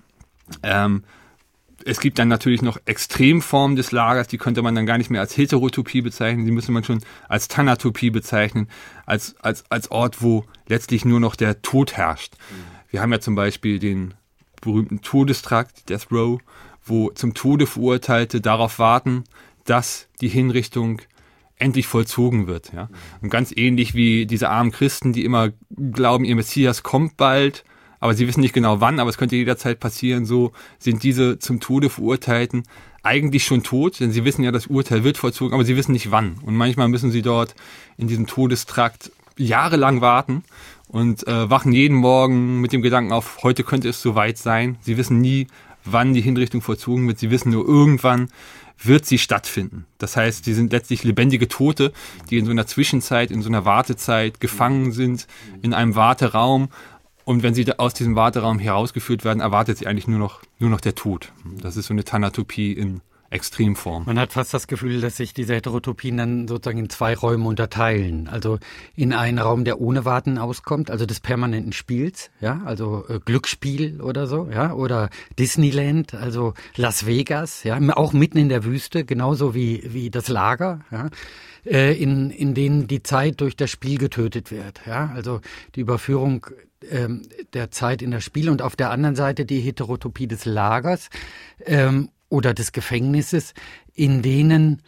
Es gibt dann natürlich noch Extremformen des Lagers, die könnte man dann gar nicht mehr als Heterotopie bezeichnen, die müsste man schon als Thanatopie bezeichnen, als Ort, wo letztlich nur noch der Tod herrscht. Wir haben ja zum Beispiel den berühmten Todestrakt, Death Row, wo zum Tode Verurteilte darauf warten, dass die Hinrichtung endlich vollzogen wird. Ja? Und ganz ähnlich wie diese armen Christen, die immer glauben, ihr Messias kommt bald, aber sie wissen nicht genau wann, aber es könnte jederzeit passieren, so sind diese zum Tode Verurteilten eigentlich schon tot, denn sie wissen ja, das Urteil wird vollzogen, aber sie wissen nicht wann. Und manchmal müssen sie dort in diesem Todestrakt jahrelang warten und wachen jeden Morgen mit dem Gedanken auf, heute könnte es soweit sein. Sie wissen nie, wann die Hinrichtung vollzogen wird, sie wissen nur, irgendwann wird sie stattfinden. Das heißt, sie sind letztlich lebendige Tote, die in so einer Zwischenzeit, in so einer Wartezeit gefangen sind, in einem Warteraum. Und wenn sie aus diesem Warteraum herausgeführt werden, erwartet sie eigentlich nur noch der Tod. Das ist so eine Thanatopie in Extremform. Man hat fast das Gefühl, dass sich diese Heterotopien dann sozusagen in zwei Räume unterteilen. Also in einen Raum, der ohne Warten auskommt, also des permanenten Spiels, ja, also Glücksspiel oder so, ja, oder Disneyland, also Las Vegas, ja, auch mitten in der Wüste, genauso wie das Lager, ja, in denen die Zeit durch das Spiel getötet wird, ja, also die Überführung der Zeit in das Spiel und auf der anderen Seite die Heterotopie des Lagers, oder des Gefängnisses, in denen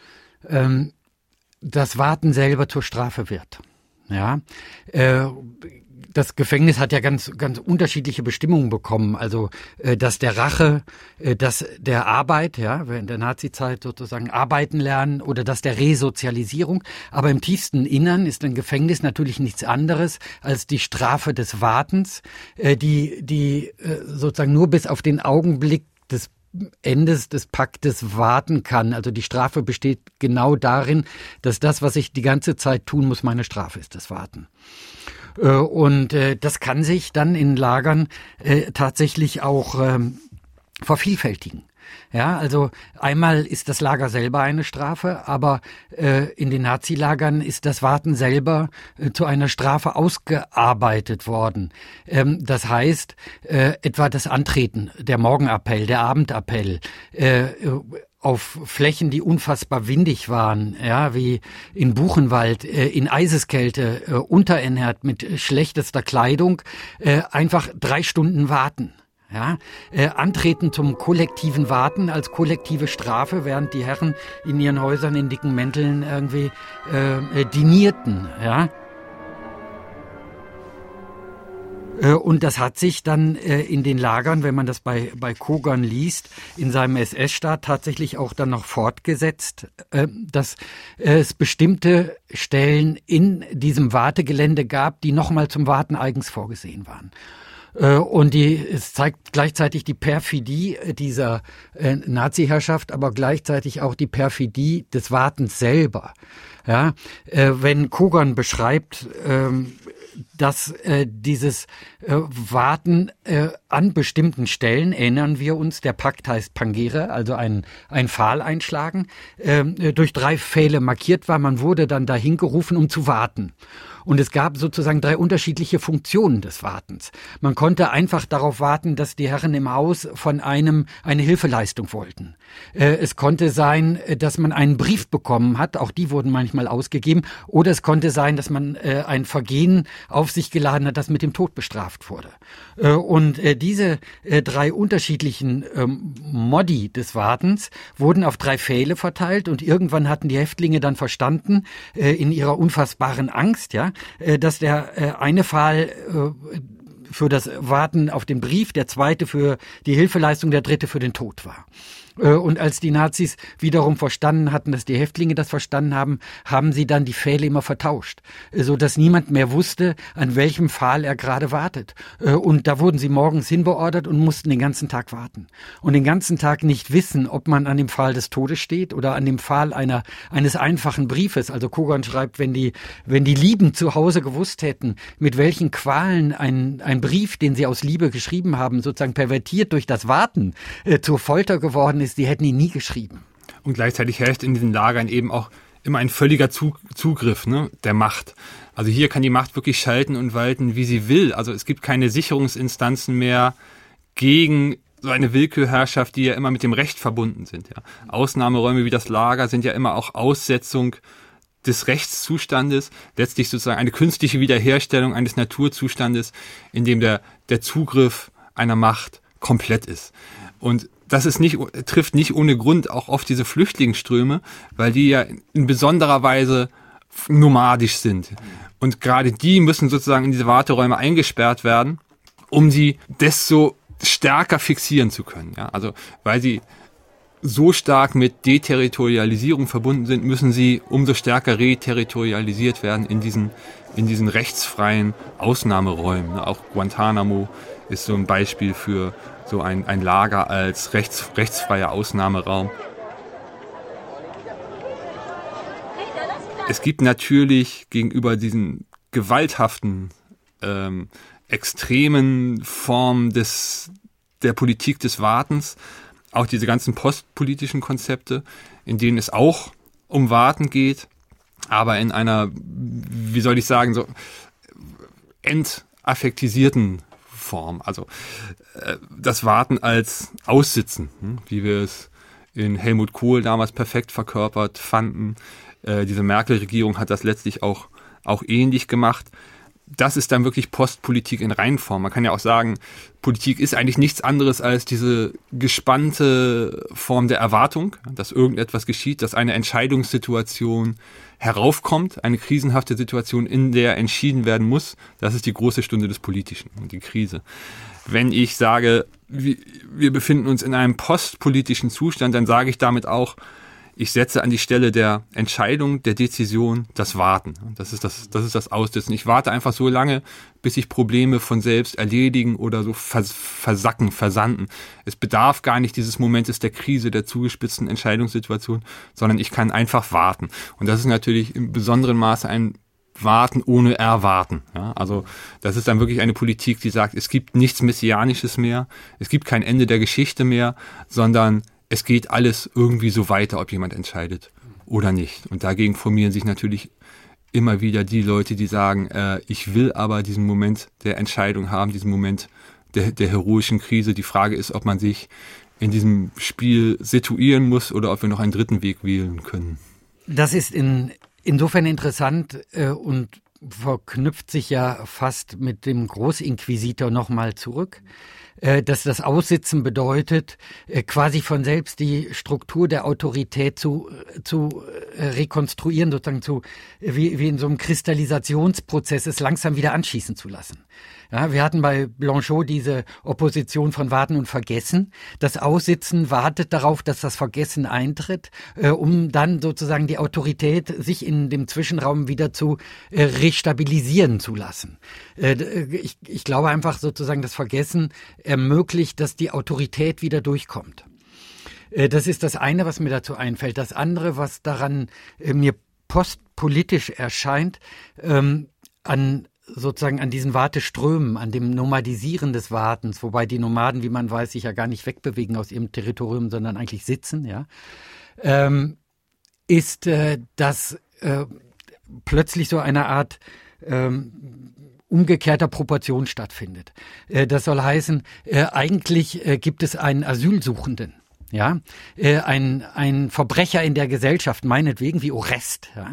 das Warten selber zur Strafe wird. Ja, das Gefängnis hat ja ganz unterschiedliche Bestimmungen bekommen. Also das der Rache, das der Arbeit, ja, während der Nazizeit sozusagen arbeiten lernen, oder das der Resozialisierung. Aber im tiefsten Innern ist ein Gefängnis natürlich nichts anderes als die Strafe des Wartens, die sozusagen nur bis auf den Augenblick des Endes des Paktes warten kann. Also die Strafe besteht genau darin, dass das, was ich die ganze Zeit tun muss, meine Strafe ist, das Warten. Und das kann sich dann in Lagern tatsächlich auch vervielfältigen. Ja, also einmal ist das Lager selber eine Strafe, aber in den Nazi-Lagern ist das Warten selber zu einer Strafe ausgearbeitet worden. Das heißt, etwa das Antreten, der Morgenappell, der Abendappell, auf Flächen, die unfassbar windig waren, ja, wie in Buchenwald, in Eiseskälte, unterernährt mit schlechtester Kleidung, einfach 3 Stunden warten. Ja, antreten zum kollektiven Warten als kollektive Strafe, während die Herren in ihren Häusern in dicken Mänteln irgendwie dinierten. Ja. Und das hat sich dann in den Lagern, wenn man das bei Kogan liest, in seinem SS-Staat tatsächlich auch dann noch fortgesetzt, dass es bestimmte Stellen in diesem Wartegelände gab, die nochmal zum Warten eigens vorgesehen waren. Und es zeigt gleichzeitig die Perfidie dieser Nazi-Herrschaft, aber gleichzeitig auch die Perfidie des Wartens selber. Ja, wenn Kogan beschreibt, dass dieses Warten an bestimmten Stellen, erinnern wir uns, der Pakt heißt Pangere, also ein Pfahl einschlagen, durch 3 Pfähle markiert war. Man wurde dann dahin gerufen, um zu warten. Und es gab sozusagen 3 unterschiedliche Funktionen des Wartens. Man konnte einfach darauf warten, dass die Herren im Haus von einem eine Hilfeleistung wollten. Es konnte sein, dass man einen Brief bekommen hat, auch die wurden manchmal ausgegeben, oder es konnte sein, dass man ein Vergehen auf sich geladen hat, das mit dem Tod bestraft wurde. Und diese 3 unterschiedlichen Modi des Wartens wurden auf 3 Pfähle verteilt und irgendwann hatten die Häftlinge dann verstanden, in ihrer unfassbaren Angst, ja, dass der eine Pfahl für das Warten auf den Brief, der zweite für die Hilfeleistung, der dritte für den Tod war. Und als die Nazis wiederum verstanden hatten, dass die Häftlinge das verstanden haben, haben sie dann die Pfähle immer vertauscht, so dass niemand mehr wusste, an welchem Pfahl er gerade wartet. Und da wurden sie morgens hinbeordert und mussten den ganzen Tag warten. Und den ganzen Tag nicht wissen, ob man an dem Pfahl des Todes steht oder an dem Pfahl eines einfachen Briefes. Also Kogan schreibt, wenn die Lieben zu Hause gewusst hätten, mit welchen Qualen ein Brief, den sie aus Liebe geschrieben haben, sozusagen pervertiert durch das Warten zur Folter geworden ist, die hätten ihn nie geschrieben. Und gleichzeitig herrscht in diesen Lagern eben auch immer ein völliger Zugriff, ne, der Macht. Also hier kann die Macht wirklich schalten und walten, wie sie will. Also es gibt keine Sicherungsinstanzen mehr gegen so eine Willkürherrschaft, die ja immer mit dem Recht verbunden sind. Ja. Ausnahmeräume wie das Lager sind ja immer auch Aussetzung des Rechtszustandes, letztlich sozusagen eine künstliche Wiederherstellung eines Naturzustandes, in dem der Zugriff einer Macht komplett ist. Und das trifft nicht ohne Grund auch oft diese Flüchtlingsströme, weil die ja in besonderer Weise nomadisch sind. Und gerade die müssen sozusagen in diese Warteräume eingesperrt werden, um sie desto stärker fixieren zu können. Ja, also weil sie so stark mit Deterritorialisierung verbunden sind, müssen sie umso stärker reterritorialisiert werden in diesen rechtsfreien Ausnahmeräumen. Auch Guantanamo ist so ein Beispiel für so ein Lager als rechtsfreier Ausnahmeraum. Es gibt natürlich gegenüber diesen gewalthaften, extremen Formen der Politik des Wartens auch diese ganzen postpolitischen Konzepte, in denen es auch um Warten geht, aber in einer, wie soll ich sagen, so entaffektisierten Form. Also das Warten als Aussitzen, wie wir es in Helmut Kohl damals perfekt verkörpert fanden. Diese Merkel-Regierung hat das letztlich auch ähnlich gemacht. Das ist dann wirklich Postpolitik in Reinform. Man kann ja auch sagen, Politik ist eigentlich nichts anderes als diese gespannte Form der Erwartung, dass irgendetwas geschieht, dass eine Entscheidungssituation heraufkommt, eine krisenhafte Situation, in der entschieden werden muss. Das ist die große Stunde des Politischen und die Krise. Wenn ich sage, wir befinden uns in einem postpolitischen Zustand, dann sage ich damit auch, ich setze an die Stelle der Entscheidung, der Dezision, das Warten. Das ist das Aussitzen. Ich warte einfach so lange, bis sich Probleme von selbst erledigen oder so versanden. Es bedarf gar nicht dieses Momentes der Krise, der zugespitzten Entscheidungssituation, sondern ich kann einfach warten. Und das ist natürlich im besonderen Maße ein Warten ohne Erwarten. Ja, also das ist dann wirklich eine Politik, die sagt, es gibt nichts Messianisches mehr, es gibt kein Ende der Geschichte mehr, sondern es geht alles irgendwie so weiter, ob jemand entscheidet oder nicht. Und dagegen formieren sich natürlich immer wieder die Leute, die sagen, ich will aber diesen Moment der Entscheidung haben, diesen Moment der heroischen Krise. Die Frage ist, ob man sich in diesem Spiel situieren muss oder ob wir noch einen dritten Weg wählen können. Das ist insofern interessant und verknüpft sich ja fast mit dem Großinquisitor nochmal zurück, dass das Aussitzen bedeutet, quasi von selbst die Struktur der Autorität zu rekonstruieren, sozusagen wie in so einem Kristallisationsprozess es langsam wieder anschießen zu lassen. Ja, wir hatten bei Blanchot diese Opposition von Warten und Vergessen. Das Aussitzen wartet darauf, dass das Vergessen eintritt, um dann sozusagen die Autorität sich in dem Zwischenraum wieder zu restabilisieren zu lassen. Ich glaube einfach sozusagen, das Vergessen ermöglicht, dass die Autorität wieder durchkommt. Das ist das eine, was mir dazu einfällt. Das andere, was daran mir postpolitisch erscheint, an diesen Warteströmen, an dem Nomadisieren des Wartens, wobei die Nomaden, wie man weiß, sich ja gar nicht wegbewegen aus ihrem Territorium, sondern eigentlich sitzen, ja, ist, dass plötzlich so eine Art umgekehrter Proportion stattfindet. Das soll heißen, eigentlich gibt es einen Asylsuchenden. Ja, ein Verbrecher in der Gesellschaft, meinetwegen wie Orest, ja,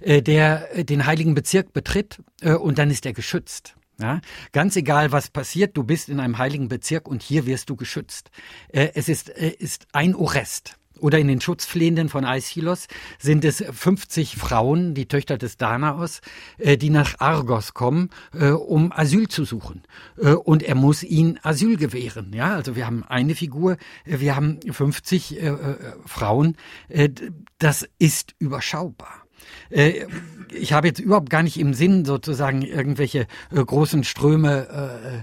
der den heiligen Bezirk betritt und dann ist er geschützt. Ja, ganz egal, was passiert, du bist in einem heiligen Bezirk und hier wirst du geschützt. Es ist ein Orest. Oder in den Schutzflehenden von Aeschylos sind es 50 Frauen, die Töchter des Danaos, die nach Argos kommen, um Asyl zu suchen. Und er muss ihnen Asyl gewähren. Ja, also wir haben eine Figur, wir haben 50 Frauen. Das ist überschaubar. Ich habe jetzt überhaupt gar nicht im Sinn, sozusagen irgendwelche großen Ströme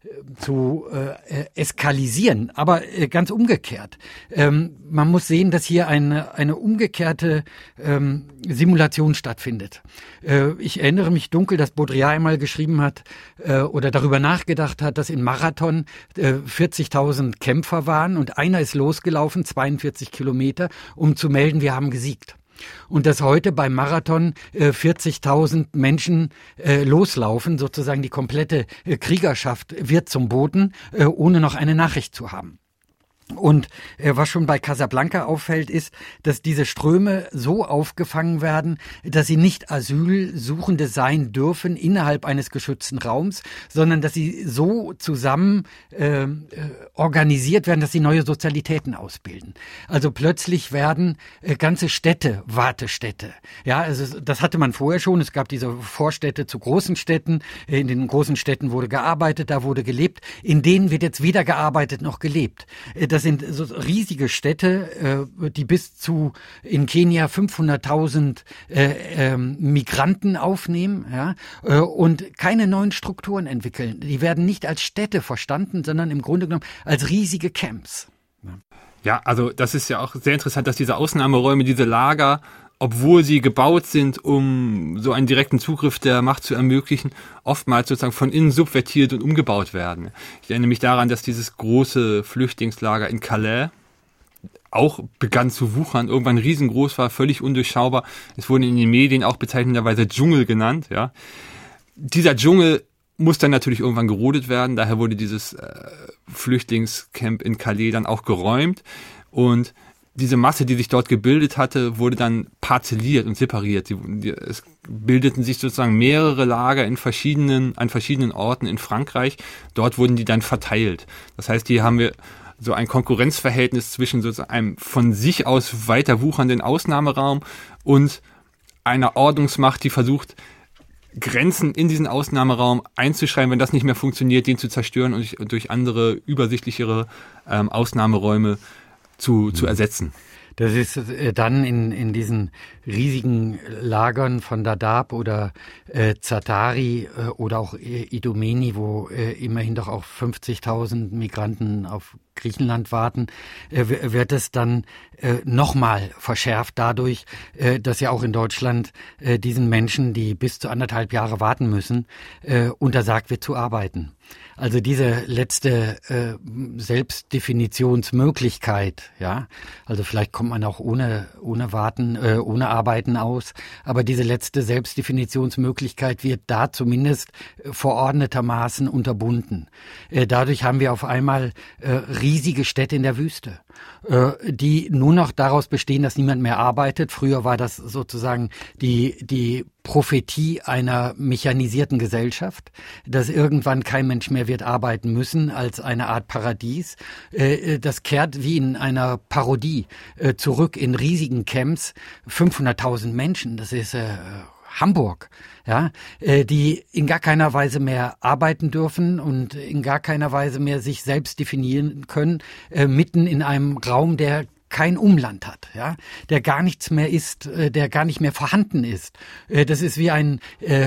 zu eskalisieren, aber ganz umgekehrt. Man muss sehen, dass hier eine umgekehrte Simulation stattfindet. Ich erinnere mich dunkel, dass Baudrillard einmal geschrieben hat oder darüber nachgedacht hat, dass in Marathon 40.000 Kämpfer waren und einer ist losgelaufen, 42 Kilometer, um zu melden, wir haben gesiegt. Und dass heute beim Marathon 40.000 Menschen loslaufen, sozusagen die komplette Kriegerschaft wird zum Boden, ohne noch eine Nachricht zu haben. Und was schon bei Casablanca auffällt, ist, dass diese Ströme so aufgefangen werden, dass sie nicht Asylsuchende sein dürfen innerhalb eines geschützten Raums, sondern dass sie so zusammen organisiert werden, dass sie neue Sozialitäten ausbilden. Also plötzlich werden ganze Städte Wartestädte. Ja, also das hatte man vorher schon. Es gab diese Vorstädte zu großen Städten. In den großen Städten wurde gearbeitet, da wurde gelebt. In denen wird jetzt weder gearbeitet noch gelebt. Das sind so riesige Städte, die bis zu in Kenia 500.000 Migranten aufnehmen, ja, und keine neuen Strukturen entwickeln. Die werden nicht als Städte verstanden, sondern im Grunde genommen als riesige Camps. Ja, also das ist ja auch sehr interessant, dass diese Ausnahmeräume, diese Lager, obwohl sie gebaut sind, um so einen direkten Zugriff der Macht zu ermöglichen, oftmals sozusagen von innen subvertiert und umgebaut werden. Ich erinnere mich daran, dass dieses große Flüchtlingslager in Calais auch begann zu wuchern, irgendwann riesengroß war, völlig undurchschaubar. Es wurde in den Medien auch bezeichnenderweise Dschungel genannt. Ja. Dieser Dschungel muss dann natürlich irgendwann gerodet werden, daher wurde dieses Flüchtlingscamp in Calais dann auch geräumt und diese Masse, die sich dort gebildet hatte, wurde dann parzelliert und separiert. Es bildeten sich sozusagen mehrere Lager an verschiedenen Orten in Frankreich. Dort wurden die dann verteilt. Das heißt, hier haben wir so ein Konkurrenzverhältnis zwischen sozusagen einem von sich aus weiter wuchernden Ausnahmeraum und einer Ordnungsmacht, die versucht, Grenzen in diesen Ausnahmeraum einzuschreiben, wenn das nicht mehr funktioniert, den zu zerstören und durch andere, übersichtlichere Ausnahmeräume zu ersetzen. Das ist dann in diesen riesigen Lagern von Dadaab oder Zaatari oder auch Idomeni, wo immerhin doch auch 50.000 Migranten auf Griechenland warten, wird es dann nochmal verschärft dadurch, dass ja auch in Deutschland diesen Menschen, die bis zu 1,5 Jahre warten müssen, untersagt wird zu arbeiten. Also diese letzte Selbstdefinitionsmöglichkeit, ja, also vielleicht kommt man auch ohne Arbeiten aus, aber diese letzte Selbstdefinitionsmöglichkeit wird da zumindest verordnetermaßen unterbunden. Dadurch haben wir auf einmal riesige Städte in der Wüste, die nur noch daraus bestehen, dass niemand mehr arbeitet. Früher war das sozusagen die Prophetie einer mechanisierten Gesellschaft, dass irgendwann kein Mensch mehr wird arbeiten müssen als eine Art Paradies. Das kehrt wie in einer Parodie zurück in riesigen Camps. 500.000 Menschen, das ist Hamburg, ja, die in gar keiner Weise mehr arbeiten dürfen und in gar keiner Weise mehr sich selbst definieren können, mitten in einem Raum, der kein Umland hat, ja, der gar nichts mehr ist, der gar nicht mehr vorhanden ist. Das ist wie eine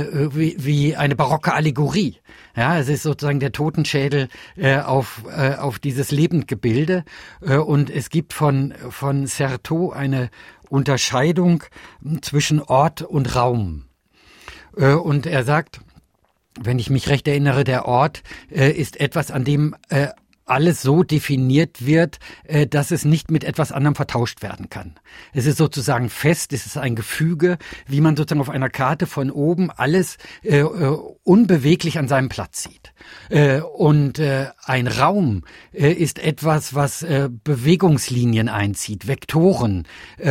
barocke Allegorie. Ja, es ist sozusagen der Totenschädel auf dieses Lebendgebilde. Und es gibt von Certeau eine Unterscheidung zwischen Ort und Raum. Und er sagt, wenn ich mich recht erinnere, der Ort ist etwas, an dem alles so definiert wird, dass es nicht mit etwas anderem vertauscht werden kann. Es ist sozusagen fest, es ist ein Gefüge, wie man sozusagen auf einer Karte von oben alles unbeweglich an seinem Platz sieht. Und ein Raum ist etwas, was Bewegungslinien einzieht, Vektoren,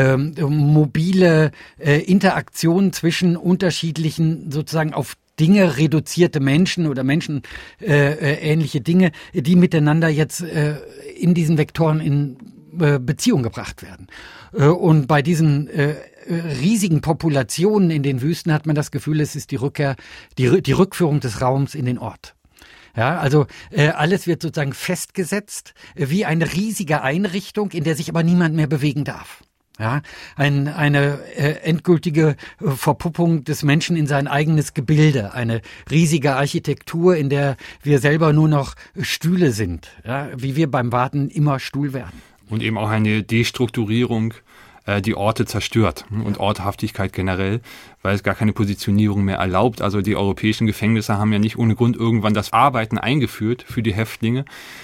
mobile Interaktionen zwischen unterschiedlichen sozusagen auf Dinge reduzierte Menschen oder Menschen ähnliche Dinge, die miteinander jetzt in diesen Vektoren in Beziehung gebracht werden. Und bei diesen riesigen Populationen in den Wüsten hat man das Gefühl, es ist die Rückführung des Raums in den Ort. Ja, also alles wird sozusagen festgesetzt wie eine riesige Einrichtung, in der sich aber niemand mehr bewegen darf. Ja, eine endgültige Verpuppung des Menschen in sein eigenes Gebilde, eine riesige Architektur, in der wir selber nur noch Stühle sind, ja, wie wir beim Warten immer Stuhl werden. Und eben auch eine Destrukturierung, die Orte zerstört und Orthaftigkeit generell, weil es gar keine Positionierung mehr erlaubt. Also die europäischen Gefängnisse haben ja nicht ohne Grund irgendwann das Arbeiten eingeführt für die Häftlinge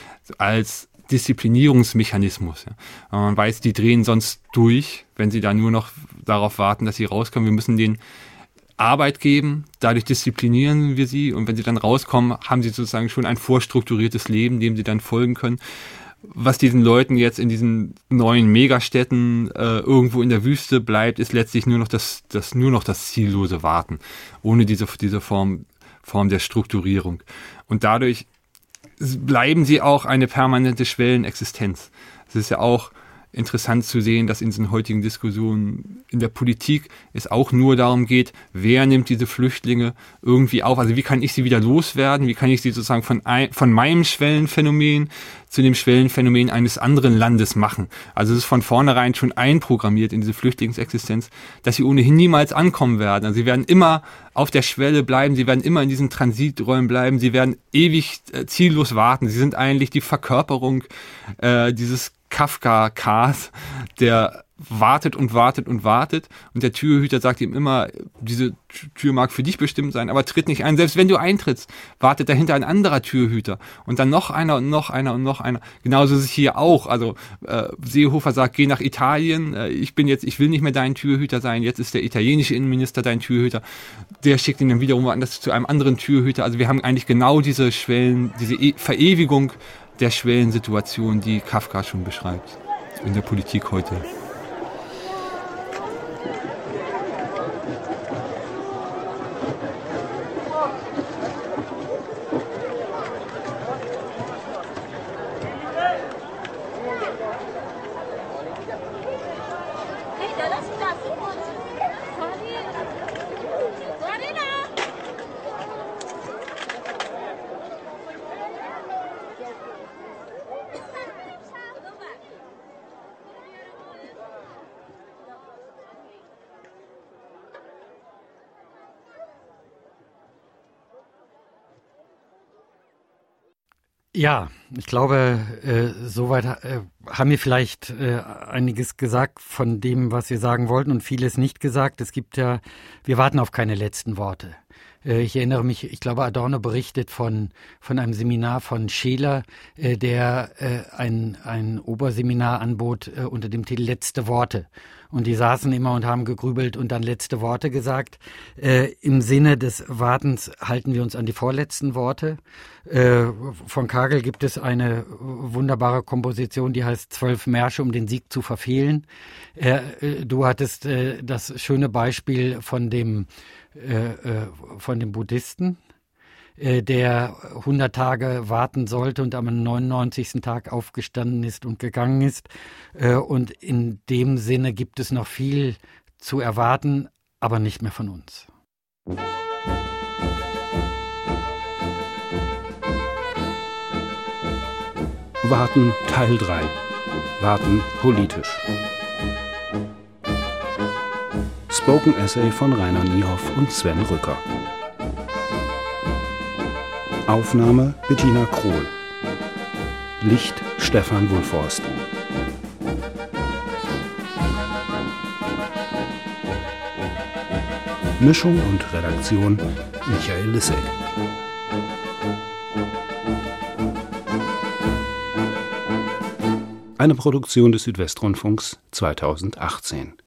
als Disziplinierungsmechanismus. Ja. Man weiß, die drehen sonst durch, wenn sie da nur noch darauf warten, dass sie rauskommen. Wir müssen denen Arbeit geben, dadurch disziplinieren wir sie und wenn sie dann rauskommen, haben sie sozusagen schon ein vorstrukturiertes Leben, dem sie dann folgen können. Was diesen Leuten jetzt in diesen neuen Megastädten irgendwo in der Wüste bleibt, ist letztlich nur noch das ziellose Warten, ohne diese Form der Strukturierung. Und dadurch bleiben sie auch eine permanente Schwellenexistenz. Es ist ja auch interessant zu sehen, dass in diesen heutigen Diskussionen in der Politik es auch nur darum geht, wer nimmt diese Flüchtlinge irgendwie auf, also wie kann ich sie wieder loswerden, wie kann ich sie sozusagen von meinem Schwellenphänomen zu dem Schwellenphänomen eines anderen Landes machen. Also es ist von vornherein schon einprogrammiert in diese Flüchtlingsexistenz, dass sie ohnehin niemals ankommen werden. Also sie werden immer auf der Schwelle bleiben, sie werden immer in diesen Transiträumen bleiben, sie werden ewig ziellos warten. Sie sind eigentlich die Verkörperung dieses Kafka-Kas, der wartet und wartet und wartet und der Türhüter sagt ihm immer, diese Tür mag für dich bestimmt sein, aber tritt nicht ein. Selbst wenn du eintrittst, wartet dahinter ein anderer Türhüter und dann noch einer und noch einer und noch einer. Genauso ist es hier auch. Also Seehofer sagt, geh nach Italien, ich will nicht mehr dein Türhüter sein, jetzt ist der italienische Innenminister dein Türhüter. Der schickt ihn dann wiederum woanders zu einem anderen Türhüter. Also wir haben eigentlich genau diese Schwellen, diese Verewigung der Schwellensituation, die Kafka schon beschreibt in der Politik heute. Ja, ich glaube, soweit haben wir vielleicht einiges gesagt von dem, was wir sagen wollten und vieles nicht gesagt. Wir warten auf keine letzten Worte. Ich erinnere mich, ich glaube, Adorno berichtet von einem Seminar von Scheler, der ein Oberseminar anbot unter dem Titel Letzte Worte. Und die saßen immer und haben gegrübelt und dann letzte Worte gesagt. Im Sinne des Wartens halten wir uns an die vorletzten Worte. Von Kagel gibt es eine wunderbare Komposition, die heißt 12 Märsche, um den Sieg zu verfehlen. Du hattest das schöne Beispiel von dem Buddhisten, der 100 Tage warten sollte und am 99. Tag aufgestanden ist und gegangen ist. Und in dem Sinne gibt es noch viel zu erwarten, aber nicht mehr von uns. Warten Teil 3. Warten politisch. Spoken Essay von Rainer Niehoff und Sven Rücker. Aufnahme Bettina Krohl. Licht Stefan Wulforst. Mischung und Redaktion Michael Lissek. Eine Produktion des Südwestrundfunks 2018.